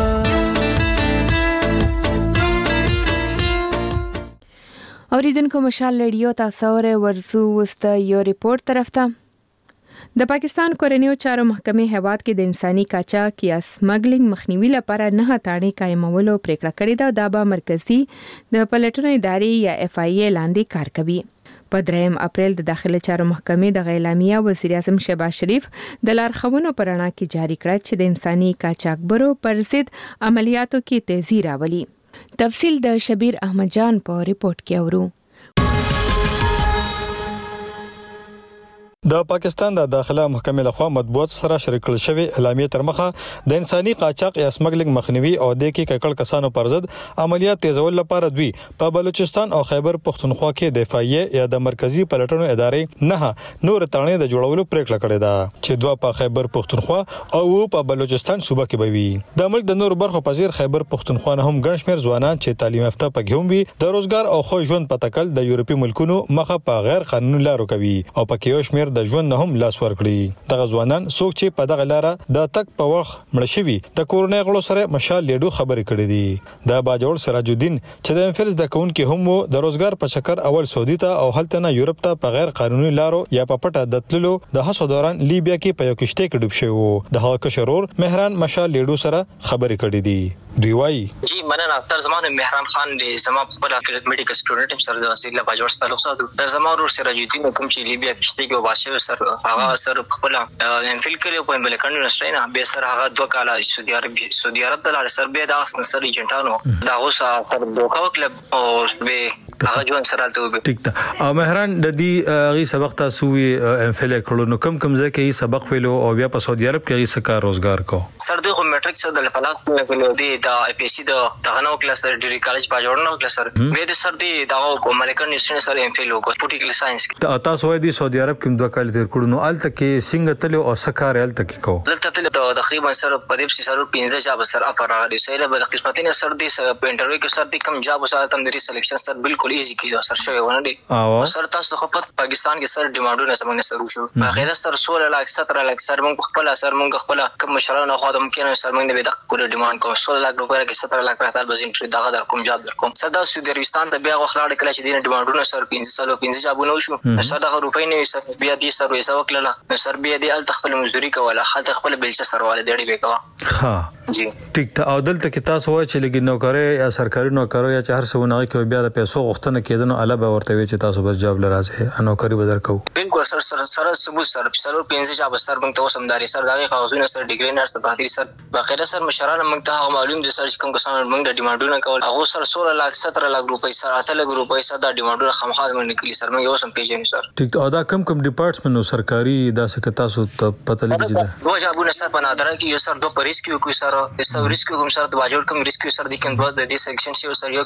اوریدونکو مشال رادیو تاسو ورسو وست یو ریپورت طرف ته د پاکستان کورنیو چارو محکمې هیواد کې د انساني قاچاق یا سمګلینګ مخنیوي لپاره 9 تاړې قائمولو پریکړه کړې ده دا به مرکزی د پلټنو ادارې یا FIA لاندې کار کوي په 3 اپریل د داخله چارو محکمې د اعلامیه وزیر اعظم شهباز شریف د لارښوونو پرانا کې جاری کړه چې د انساني قاچاق برو پر ضد عملیاتو کې تیزی راولي تفصیل د شبیر احمد جان په ریپورت کې اورو د پاکستان د داخله محکمې لخوا مطبوعات سره شریک کړل شوی اعلامیه تر مخه د انساني قاچاق یا سمګلینګ مخنیوي او د کې ککړ کسانو پر ضد عملیات تیزول لپاره دوی په بلوچستان او خیبر پختونخوا کې دفاعیه یا د مرکزی پلټنو ادارې نه نور تړنې د جوړولو پریکړه کړې ده چې دوه په خیبر پختونخوا او په بلوچستان صوبه کې به وي د ملک د نور برخو پذیر خیبر پختونخوا نه هم ګڼ شمېر ځوانان چې تعلیم یافته پکې هم وي د روزګار او خو ژوند په تکل د یورپی ملکونو مخه په غیر قانوني لارو کوي او پکې یو شمېر د ژوند نه هم لاس ورکړي دغه ځوانان څوک چې په دغه لار د تک په وخت مړ شوی د کورونې غړو سره مشال لیډو خبرې کړې دي د باجوړ سراج الدین چې د امفلز د کون کې هم د روزګار په چکر اول سعودي ته او هلته نه یورپ ته په غیر قانوني لارو یا په پټه د تللو د هڅو دوران لیبیا کې په یو کشته کې ډوب شوی وو د هغه کشرور مهران مشال لیډو سره خبرې کړې دي دوی وایي جی مننه اختر زمانه مهران خان دی زما خپل میډیکل سټوډنټ سره د وسیله باجوړ تعلق ساتو د زما ورور سراج الدین کوم چې لیبیا کشته کې وباسه سر هغه سر خپل انفیل کړو په امریکن یونیورسيټي نه به سر هغه 2 کاله سعودي عرب د لار سر به د اصل سر ایجنټانو دا اوس پر دوکا کلب او به هغه ژوند سره ته ټیک ته مهران د دې غي سبق تاسو انفیل کړو نو کم ځکه یې سبق ویلو او بیا په سعودي عرب کې یې سکار روزګار کو سر دغه میټریک سره د فلاک په دی د اي پي سي د تغنو کلاس ډیګری کالج باجوړ نو کلاس سر به د سر دی د امریکن یونیورسيټي سره انفیل وکړ پولیټیکل ساينس تاسو وایي د سعودي عرب کې 2 کال تیر کړو نو الته کې څنګه تلو او سکار الته کې کو دلته تل تقریبا سر په دې سره 15 جاب سر افر راغلی سره به قسمتینه سر دی په انټرویو کې سر دی کم جاب سره تم د سلیکشن سر بالکل ایزی کیدو سر شوی ونه دی سر تاسو خو په پاکستان کې سر ډیمانډونه سمونه سر وشو هغه سر 16 لک 17 لک سر مونږ خپل سر مونږ خپل کوم مشرانو خو د ممکن سر مونږ به د کوله ډیماند کوم 16 لک روپیا کې 17 لک راځي بس انټری دغه در کوم جاب در کوم سر د سعودي عربستان ته بیا غوښلاړ کله چې دینه ډیمانډونه سر 15 جابونه وشو سر دغه روپۍ نه سر بیا دې سر وسه وکړه سر بیا دې ال تخپل مزدوري کوله خل تخپل بلچ سرواله دړي به کوا ها جی ټیک ته او دلته کې تاسو وایي چې لګي نوکرې یا سرکاري نوکرو یا چې هر څه ونه کې بیا د پیسو غوښتنه کېدنه علاوه ورته وي چې تاسو بس جاب لرازه نوکری بدر کو بالکل سر ثبوت سر 15 جاب سر موږ ته وسمداري سر دغه کاغذونه سر ډیګری نرس ته پاتې سر باقاعده سر مشرانو موږ ته معلوم دي سر کوم کسان موږ د ډیمانډونه کول هغه سر 16 لک 17 لک روپۍ سر 8 لک روپۍ سر د ډیمانډونه خامخا موږ نکلي سر موږ وسم پیژنې سر ټیک او دا کم ډپارټمنټ سرکاري دا څه تاسو ته پته لګی چې دوه جابونه سر په نادره کې یو سر 2 پریس کې کوئی سر ریسک کوم سر د باجوړ کوم ریسک سر د کنټرول د دې سیکشن شي سر یو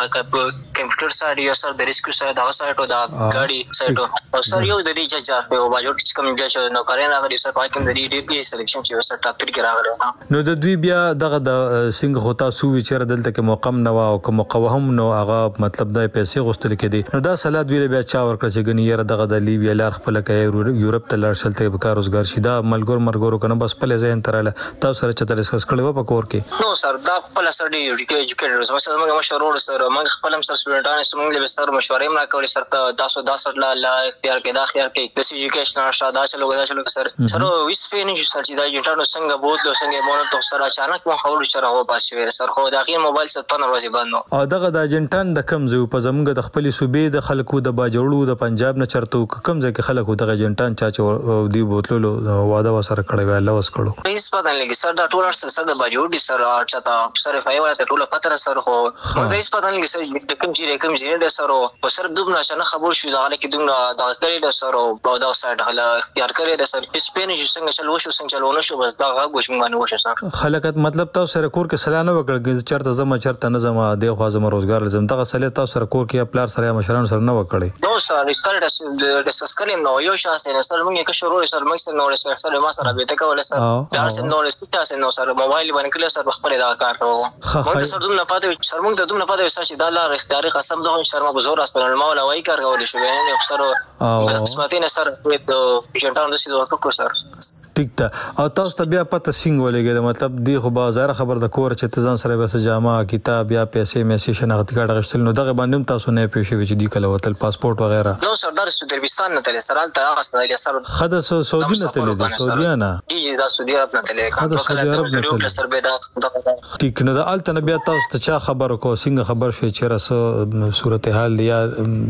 کمپیوټر سایډ یو سر د ریسک سره دا سایډ او دا ګاډي سایډ او سر یو د دې جج په باجوړ چې کوم جج نو کارین راغلی سر پای کوم د دې ډي سلیکشن شي سر ټاپ 3 کې راغلی نو د دوی بیا دغه د سنگ هوتا سو چې دلته کې موقم نو او کوم قوهم نو هغه مطلب د پیسې غوښتل کېدي نو دا سلاد ویل بیا چا ورکړ چې غنی یره دغه د لیبیا لار خپل کې یورپ ته لار شلته به کار روزګار شي دا ملګرو کنه بس په لزین تراله تاسو سره چې تل اساس کړو په کور کې نو سر دا خپل سر دی ایجوکیټرز مثلا موږ مشورور سره موږ خپل سر سټوډنټانو سره موږ سر مشورې ما کولې سر ته 10 لا اختیار کې داخل کې د ایجوکیشن شاده چلو سر ویس فینش سر چې دا ایجنټانو څنګه بوتلو څنګه مونږ ته سره اچانک مو خبر سره هو پاسوي سر خو دغه موبایل سره 15 ورځې بند او دغه د ایجنټان د کم زو په زمونږ د خپل صوبې د خلکو د باجوړو د پنجاب نه چرته کم ځکه خلکو د ایجنټان چا دی بوتلو واده وسره کړی وای الله وس کړو هیڅ پته نه لګي سر دا ټول سر د باجوړ دي سر چاته سر فایو ته ټول پته سر خو مګر هیڅ پته نه لګي سر د کوم چې د سر او سر دومره شنه خبر شو دا لکه دومره دا کړی د سر او دا سایډ هله اختیار کړی د سر سپینش څنګه چلو شو څنګه چلو نشو بس دا غوښ مونږ وشو سر خلکت مطلب تاسو سره کور کې سلانه وکړ چرته زما چرته نه زما د خوازم روزګار لزم دغه سله تاسو سره کور کې خپل سره مشرانو سره نه وکړي نو سر ریکارډ د سسکلیم نو یو شاسه سر موږ کې شروع سر موږ نو سر ما سره به تکول سر دا سر نو سپیټا نو سر موبایل باندې کله سر خپل دا کار کوو موږ سر دومره پاتې سر موږ د دومره پاتې چې دا لار اختیاري قسم دوه سر ما بزور استل ما ولا وای کار کول شو یعنی سر قسمتینه سر د جنټان د سیدو کو سر ټیک ته او تاسو ته بیا پته څنګه ولګي مطلب دی خو بازار خبر د کور چې تزان سره بس جامه کتاب یا پیسې میسې شناخت کارت غشتل نو دغه باندې تاسو نه پېښې چې دی کله وتل پاسپورت وغیرہ نو سردار سعودي عربستان نه تل سره الته هغه سره سره خد سعودي نه تل دي سعودیانا دی دا سعودي عرب نه تل خد سعودي عرب نه تل سر به دا ټیک نه د الته بیا تاسو ته چا خبر کو څنګه خبر شوي چې راسو صورتحال یا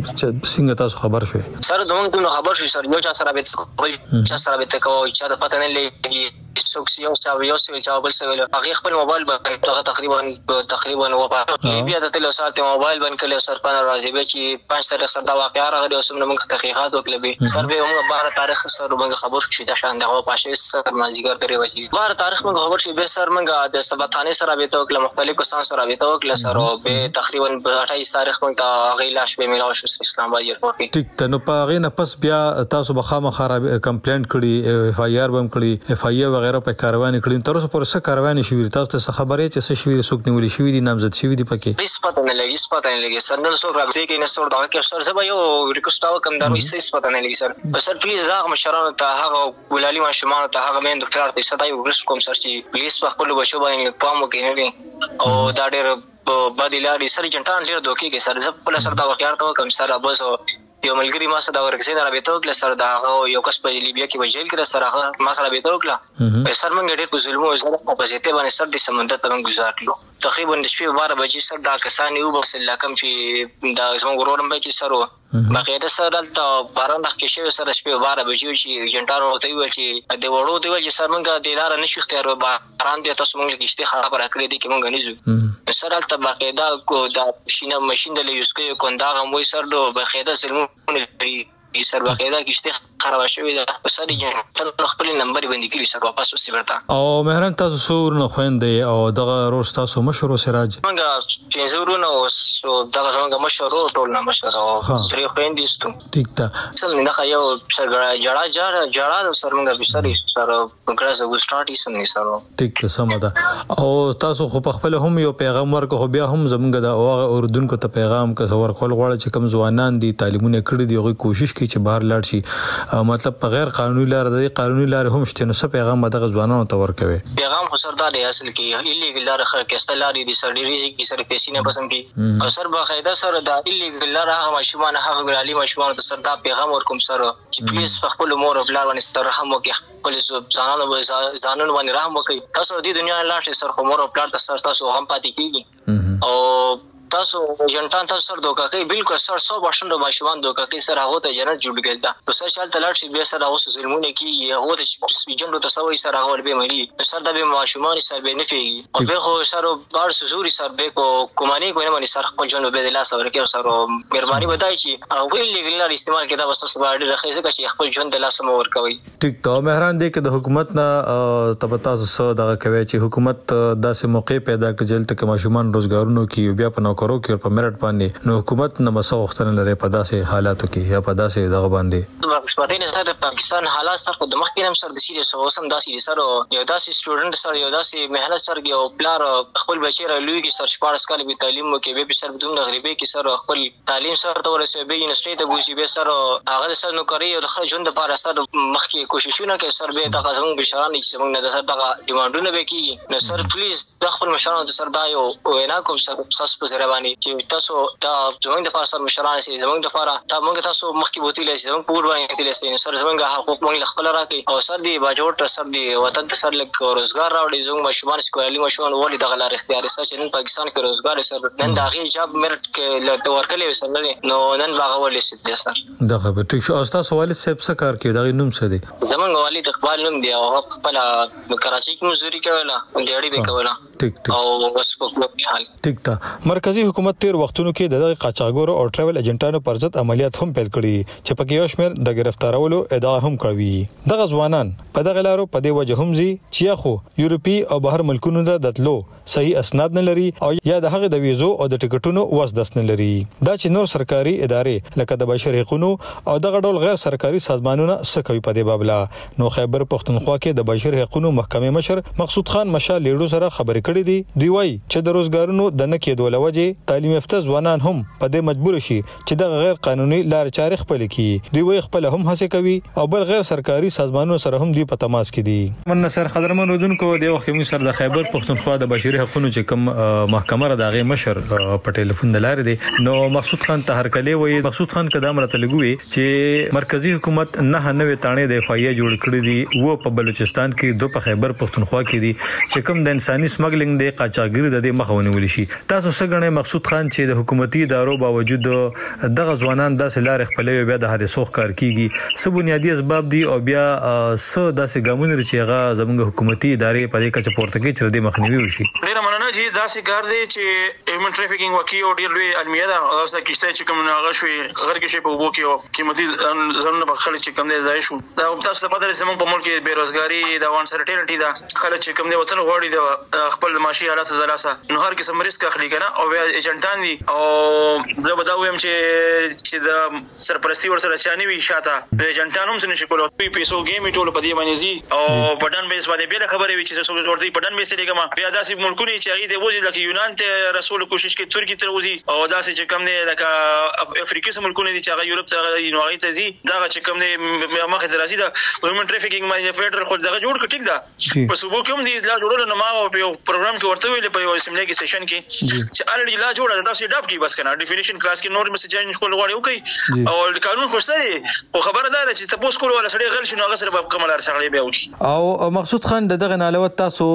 څنګه تاسو خبر شوي سره دوه خبر شوي سر یو چا سره به چا سره به کو چا د پته نه لګي سوکسیو چا بل څه ویل هغه خپل موبایل باندې تقریبا وپاره بیا د تل ساعت موبایل باندې کله سرپانه راځي به چې 5 تاریخ سره دا واقعیا راغلی او سمره موږ تحقیقات وکړو سر به موږ 12 تاریخ سره موږ خبر شو د شان دغه پاشه سره مازیګر درې وځي 12 تاریخ موږ خبر شو به سر موږ د سبتانه سره به توکل مختلف کسان سره به توکل سره به تقریبا 28 تاریخ موږ غیلاش به میلاو شو اسلام آباد ایرپورټ کې ټیک ته نو پاغې نه پس بیا تاسو بخامه خراب کمپلینټ کړی اف آی آر بم کړی اف آی ای وغیرہ په کاروانی کړی تر اوسه پورې څه کاروانی شوی تاسو ته خبرې چې څه شوی څوک نیولې شوی دي نامزد شوی دي پکې هیڅ پته نه لګي سر نن څوک راځي کې نه سر دا کې سر زبا یو ریکوست وکم دا هیڅ پته نه لګي سر پلیز هغه مشرانو ته هغه ولالي ماشومان ته هغه مند فلر ته صداي ورس کوم سر چې پلیز په خپل بچو باندې پام وکړي او دا ډېر بدیلاري سر جنټان ډېر دوکي کې سر زب په سر دا واقعیا ته کوم سر ابوس یو ملګری ما سره دا ورکسې دا رابطه وکړه سر دا یو کس په لیبیا کې وجیل کړ سره هغه ما سره رابطه وکړه سر موږ ډېر په ظلم او ظلم په ځته باندې سر د سمندر ته موږ گزار کړو تقریبا د شپې 12 بجې سر دا کسان یو بس لکم چې دا زموږ ورورم به کې سره باقاعده سر دلته باران کې شوی سر شپې 12 بجې چې جنټارو ته ویل چې د وړو دی چې سر موږ د لار نشو اختیار باران دې تاسو موږ کېشته خراب راکړې دي کې موږ نه سر دلته باقاعده کو دا ماشين د یوز کوي کنداغه موي سر دو باقاعده سلمونه لري سر باقاعده کېشته خراب شوی دا سر یې خپل نمبر باندې کړی سر واپس وسیبرتا او مهران تاسو سور نه خويندې او دغه روز تاسو مشر سراج موږ چې زورونه او دغه موږ مشر ټول نه مشر او سری خويندې ستو ټیک ده سم نه یو سر جړا سر موږ به سر پروګرس او سٹارټ یې سم سره ټیک ده سم ده او تاسو خو په خپل هم یو پیغام ورکو بیا هم زمونږ د اردن کو ته پیغام کا ورکول غواړي چې کم ځوانان دي تعلیمونه کړی دي هغه کوشش کوي چې بهر لاړ شي مطلب په غیر قانوني لار د قانوني لار هم شته نو څه پیغام دغه ځوانانو ته ورکوي پیغام خو سردار دی اصل کې ایلیګل لار خرکسته لاري دي سر ډیری کې سر پیسې نه پسند کی او سر باقاعده سر د ایلیګل لار هغه ماشومان هغه ګرالي ماشومان ته سر دا پیغام ورکوم سر چې پلیز خپل مور او بلار باندې سر رحم وکړي خپل ځانانو باندې رحم وکړي تاسو د دنیا لاشه سر خو مور او بلار ته سر تاسو هم پاتې کیږي او تاسو جنټان تاسو سر دوکا کوي بالکل سر 100% ماشومان دوکا کوي سر هغه ته جنت جوړ کېدا نو سر شال تلاړ شي به سر هغه ظلمونه کوي هغه د سپیجن ته سوي سر هغه به مړي سر د به ماشومان سر به نه پیږي او به خو سر بار سزوري سر به کو کومانی کوی نه سر خپل جن به د لاس ورکه سر مهرباني بدای شي او ویل لګل استعمال کېدا بس سر باندې راخیزه چې خپل جن د لاس مور کوي ټیک ته مهران دې کې د حکومت نه تبتا سو دغه کوي چې حکومت داسې موقع پیدا کړي جلته کې ماشومان روزګارونو کې بیا په نوکرو کې په میرټ باندې نو حکومت نه مسو وختن لري په داسې حالاتو کې یا په داسې دغه باندې سپارین سره پاکستان حالات سره د مخکې هم سره د سیریس اوسم داسې سره یو داسې سټوډنټ سره یو داسې مهنت سره یو پلار خپل بچی را لوي کې سر شپارس کال به تعلیم وکړي به سر بدون غریبي کې سره خپل تعلیم سره ته ورسې به یونیورسيټي ته بوزي به سره هغه سره نو کوي او د ژوند لپاره سره مخکې کوششونه کوي سر به د غزون بشارانه چې موږ نه دغه ډیمانډونه به کیږي نو سر پلیز د خپل مشرانو ته سر دایو وینا کوم سر تاسو په زیربانی چې تاسو دا زموږ د فارسر مشران سي زموږ د فارا تاسو مخکې بوتي لسی زموږ پور باندې لسی سر زموږ حقوق موږ خپل راکې او سر دی باجوړ سر دی وطن ته سر لک روزګار راوړي زموږ مشومان سکوالي مشومان ولې دغه لار اختیار سره نن پاکستان کې روزګار سر نن دا غي جاب مرټ کې لته ورکلې سر نو نن باغ ولې سي سر دغه به ټیک شو تاسو والد صاحب څه کار کوي دغه نوم څه دی زموږ والد اقبال نوم دی او خپل کراچي کې مزدوري کوله دیاړي به کوله ټیک او بس په حال ټیک تا مرکزی حکومت تیر وختونو کې د قاچاګورو او ټریول ایجنټانو پر ضد عملیات هم پیل کړي چې پکې یو شمېر د گرفتارولو ادعا هم کړې دغه ځوانان په دغه لارو په دې وجه هم زی چې خو یورپی او بهر ملکونو د دتلو صحیح اسناد نه لري او یا د هغه د ویزو او د ټیکټونو وسدس نه لري دا چې نور سرکاري ادارې لکه د بشري حقوقو او دغه ډول غیر سرکاري سازمانونه سکوي په دې بابله نو خیبر پختونخوا کې د بشري حقوقو محکمې مشر مقصود خان مشال لیډو سره خبرې کړې دي دوی وايي چې د روزګارونو د نه کېدو لوجه تعلیم یافته ځوانان هم په دې مجبور شي چې د غیر قانوني لار چارې خپل کړي دوی وايي خپل هم هڅه کوي او بل غیر سرکاري سازمانونو سره هم دوی په تماس کې دي من نصر خضرمن ودونکو د وخت موږ سره د خیبر پختونخوا د بشري حقوقو چې کوم محکمه را دغه مشر په ټلیفون د لارې دی نو مقصود خان تهرکلی وایي مقصود خان قدم راته لګوي چې مرکزی حکومت نه نوې تانې د فایه جوړ کړی دي و په بلوچستان کې دو په خیبر پختونخوا کې دي چې کوم د انساني سمګلینګ د قاچاګری د مخاوني ولشي تاسو څنګه مقصود خان چې د حکومتي ادارو باوجود دغه ځوانان داسې لارې خپلوي بیا د حادثو ښکار کیږي څه بنیادی اسباب دي او بیا څه داسې ګامونه چې هغه زموږ حکومتي ادارې په دې کې پورته کوي چې د مخنیوي وشي. ډیره مننه چې داسې کار دی چې هیومن ټریفیکینګ وکي او ډیر لوی المیه ده او تاسو کیسته چې کوم هغه شوی غیر کې شي په وګو کې او قیمتي زمونه په خلک چې کوم دی ځای شو دا تاسو ته پته زموږ په ملک کې بیروزګاری دا وان سرټینټی ده خلک چې کوم دی وطن غوړي د خپل معاشي حالات زلاسه نو هر قسم ریسک اخلي کنه او بیا ایجنټان دي او زه به دا وایم چې د سرپرستی ورسره چاني وي شاته ایجنټان هم څه نشي کولای پیسو گیم ټول په دې باندې زی او پټن بیس باندې به خبرې وي چې څه ورته پټن بیس لګما بیا داسې ملکونه چې هغه د وځي لکه یونان ته رسول کوشش کوي ترکی تر وځي او داسې چې کوم دی لکه افریقا ملکونه دي چې هغه یورپ ته نو هغه ته زی دا چې کوم دی مخه درازي دا هیومن ټریفیکینګ باندې فیډرل خو دغه جوړ کټیک دا په صوبو کې هم دي لا جوړول نو ما په یو پروګرام کې ورته ویل په یو اسمبلی کې سیشن کې چې الریډي لا جوړه دا څه ډاپ کې بس کنه ډیفینیشن کلاس کې نور مسج چینج کول غواړي وکي او قانون خوشته دي خو خبره ده چې تاسو کول ولا سړي غل شنو هغه سره په کومه لار څنګه بیا وکي او مقصود خان دغه علاوه تاسو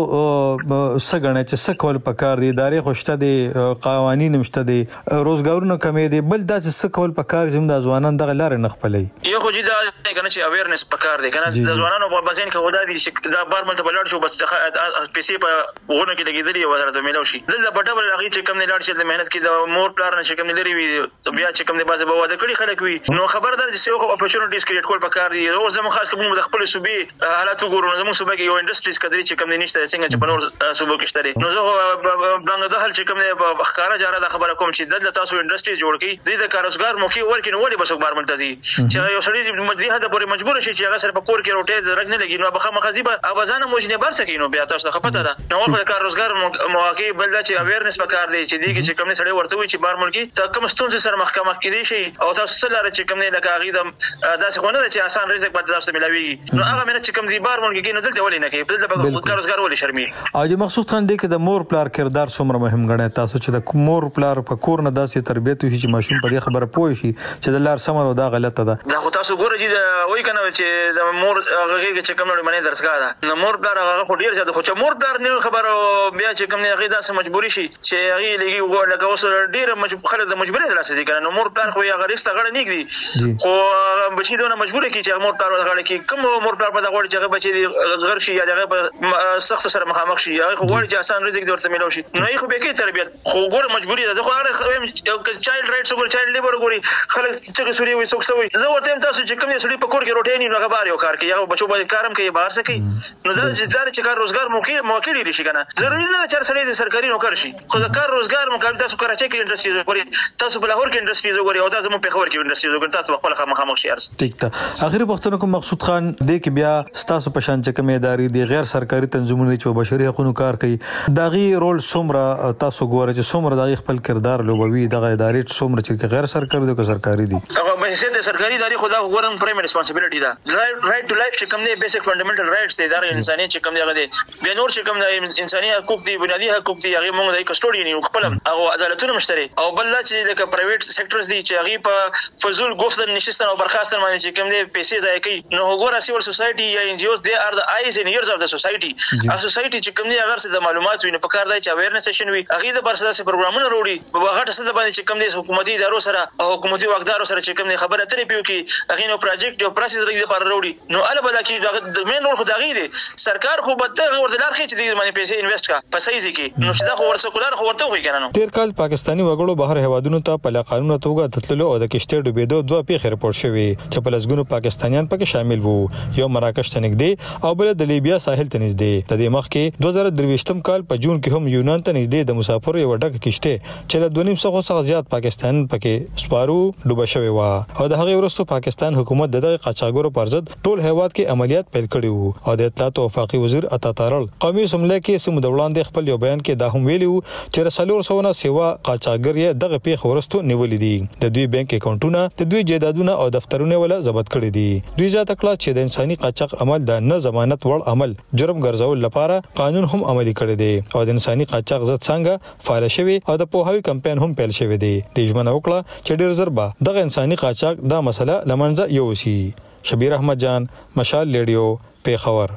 سګنه چې سکول پکار دي ادارې خوشته دي قوانين مشته دي روزګارونه کمې دي بل داسې سکول پکار زموږ د ځوانان دغه لار نه خپلې یو خو دا کنه چې اویرنس پکار دی کنه د ځوانانو په بازین کې ودا دي چې دا بار ملته بلړ شو بس پیسې په وګونو کې لګیدلې وزارت ملو شي دلته بټبل هغه چې کم نه لاړ شي د مهنت کې د مور پلار نه کم نه لري وي بیا چې کم نه بازه به واده کړی خلک وي نو خبردار چې یو اپورچونټیز کریټ کول پکار دي او زموږ خاص کوم د خپل صوبې حالات وګورو زموږ صوبې کې یو انډستریز کدري چې کم نه نشته څنګه چې په نور صوبو کې شته نو زه بنګ د حل چې کم نه په ښکارا جاره د خبره کوم چې دلته تاسو انډستریز جوړ کړئ د کاروبار موقع ورکې نو وړي بس بار ملتزي چې یو سړی مدري هدا پورې مجبور شي چې هغه سره په کور کې روټه درګ نه لګي نو بخه مخازيبه اوازانه موجنه بار سکینو بیا تاسو ته پته ده نو په کاروبار مواقع بل چې اویرنس پکار دی چې دیږي چې کوم سړی ورته وي چې بار ملکی ته کوم ستونزې سره محکمه کې دي شي او تاسو سره لري چې کوم نه لکه هغه د داسې خونه چې آسان رزق به تاسو ملاويږي نو هغه مینه چې کوم دی بار ملکی کې نو دلته ولې نه کوي دلته په کاروبار ولې شرمي او مقصود خان دی کې د مور پلار کردار څومره مهم غنئ تاسو چې د مور پلار په کور نه داسې تربیت وشي چې ماشوم په دې خبره پوه شي چې د لار سمه او دا غلطه ده دا خو تاسو ګورئ چې وای کنه چې د مور هغه چې کوم نه باندې درسګا ده نو مور پلار هغه خو ډیر زیات خو چې مور پلار نه خبره بیا چې کوم نه هغه داسې مجبوري شي چې هغه لګي لکه اوس ډیر خلک د مجبوري دراسه دي کنه نو مور پلار خو هغه رښتا غړ نه کیږي خو بچی دونه مجبور کی چې مور پلار غړ کی کوم مور پلار په دغه چې هغه بچی غیر شي یا هغه سخت سره مخامخ شي هغه خو غواړي چې آسان رزق ورته ملو شي نو هغه به کې تربیت خو ګور مجبوري ده خو هغه چایلډ رائټس او چایلډ لیبر ګوري خلک چې سوري وي سوکسوي زه ورته تاسو چې کوم سړي په کور کې روټي نه هغه بار یو کار کوي هغه بچو باندې کارم کوي بهر سکی نو دا چې کار روزګار موقع لري شي کنه ضروري نه چې سړی د سرکاري نوکر شي خو د کار روزګار مقابل تاسو کراچي کې انډستریز وګورئ تاسو په لاهور کې انډستریز وګورئ او تاسو په خبر کې انډستریز وګورئ تاسو خپل مخامخ شي ارس ټیک ته اخري وختونو کوم مقصود خان دې کې بیا تاسو په شان چې کوم ادارې دي غیر سرکاري تنظیمونه چې بشري حقوقو کار کوي داغي رول څومره تاسو ګورئ چې څومره داغي خپل کردار لوبوي دغه ادارې څومره چې غیر سرکاري دي او سرکاري دي هغه به حیثیت سرکاري ادارې خدا ګورم پرایمری ریسپانسیبিলিټي ده رائټ ټو لایف چې کوم دي بیسیک فندامنټل رائټس دي دا انساني چې کوم دی هغه دي بیا نور چې کوم انساني حقوق دي بنیادی حقوق دي هغه موږ د کسټوډین یو خپل او عدالتونه مشتري او بل چې لکه پرایویټ سېکټرز دي چې هغه په فزول گفتن نشستن او برخاستن باندې چې کوم دي پیسې ځای کوي نو وګوره سیول سوسايټي یا ان جی اوز دي ار د آیز ان ایرز اف د سوسايټي ا سوسايټي چې کوم دي هغه څه د معلومات ویني په کار دی چې اویرنس سیشن وي هغه د برسره سي پروګرامونه وروړي په هغه څه باندې چې کوم دي حکومتي ادارو سره او حکومتي واکدارو سره چې کوم دي خبره ترې پیو کی هغه نو پروجیکټ او پروسس لري لپاره وروړي نو اله بل کې د مین رول خو دغه دي سرکار خو به ته ورته خې چې دې باندې پیسې انویسټ کا په صحیح ځکه نو چې دا خو ورسکولار خو ورته وي کنه تیر کال پاکستانی وګړو بهر هوادونو ته په قانون توګه تتللو او د کشته ډوبېدو دوه پیښې رپورټ شوې چې په لسګونو پاکستانیان پکې شامل وو یو مراکش ته نږدې او بل د لیبیا ساحل ته نږدې د دې مخ کې 2023م کال په جون کې هم یونان ته نږدې د مسافرو یو ډک کشته چې له 2.5 څخه زیات پاکستان پکې سپارو ډوبه شوې و او د هغه وروسته پاکستان حکومت دغه قاچاګرو پر ضد ټول هیواد کې عملیات پیل کړي وو او د اطلاعات او وفاقي وزیر عطا تارل قومي اسمبلی کې سم د وړاندې خپل یو بیان کې دا هم ویلي چې رسالور سونه سیوا قاچاګر یې دغه پیښ ورستو نیولې دي د دوی بانک اکاونټونه د دوی جیدادونه او دفترونه ولا ضبط کړي دي دوی ځا تکړه چې د انساني قاچاق عمل د نه ضمانت وړ عمل جرم ګرځول لپاره قانون هم عملي کړي دي او د انساني قاچاق ضد څنګه فعال شوی او د پوهاوی کمپاین هم پیل شوی دی د ژمنه وکړه چې ډیر زر به دغه انساني قاچاق دا مسله لمنځه یوسي شبیر احمد جان مشال ریډیو پیښور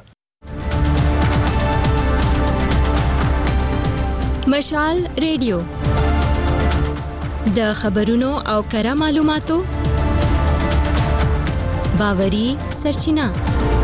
مشال ریډیو د خبرونو او کره معلوماتو باوري سرچینه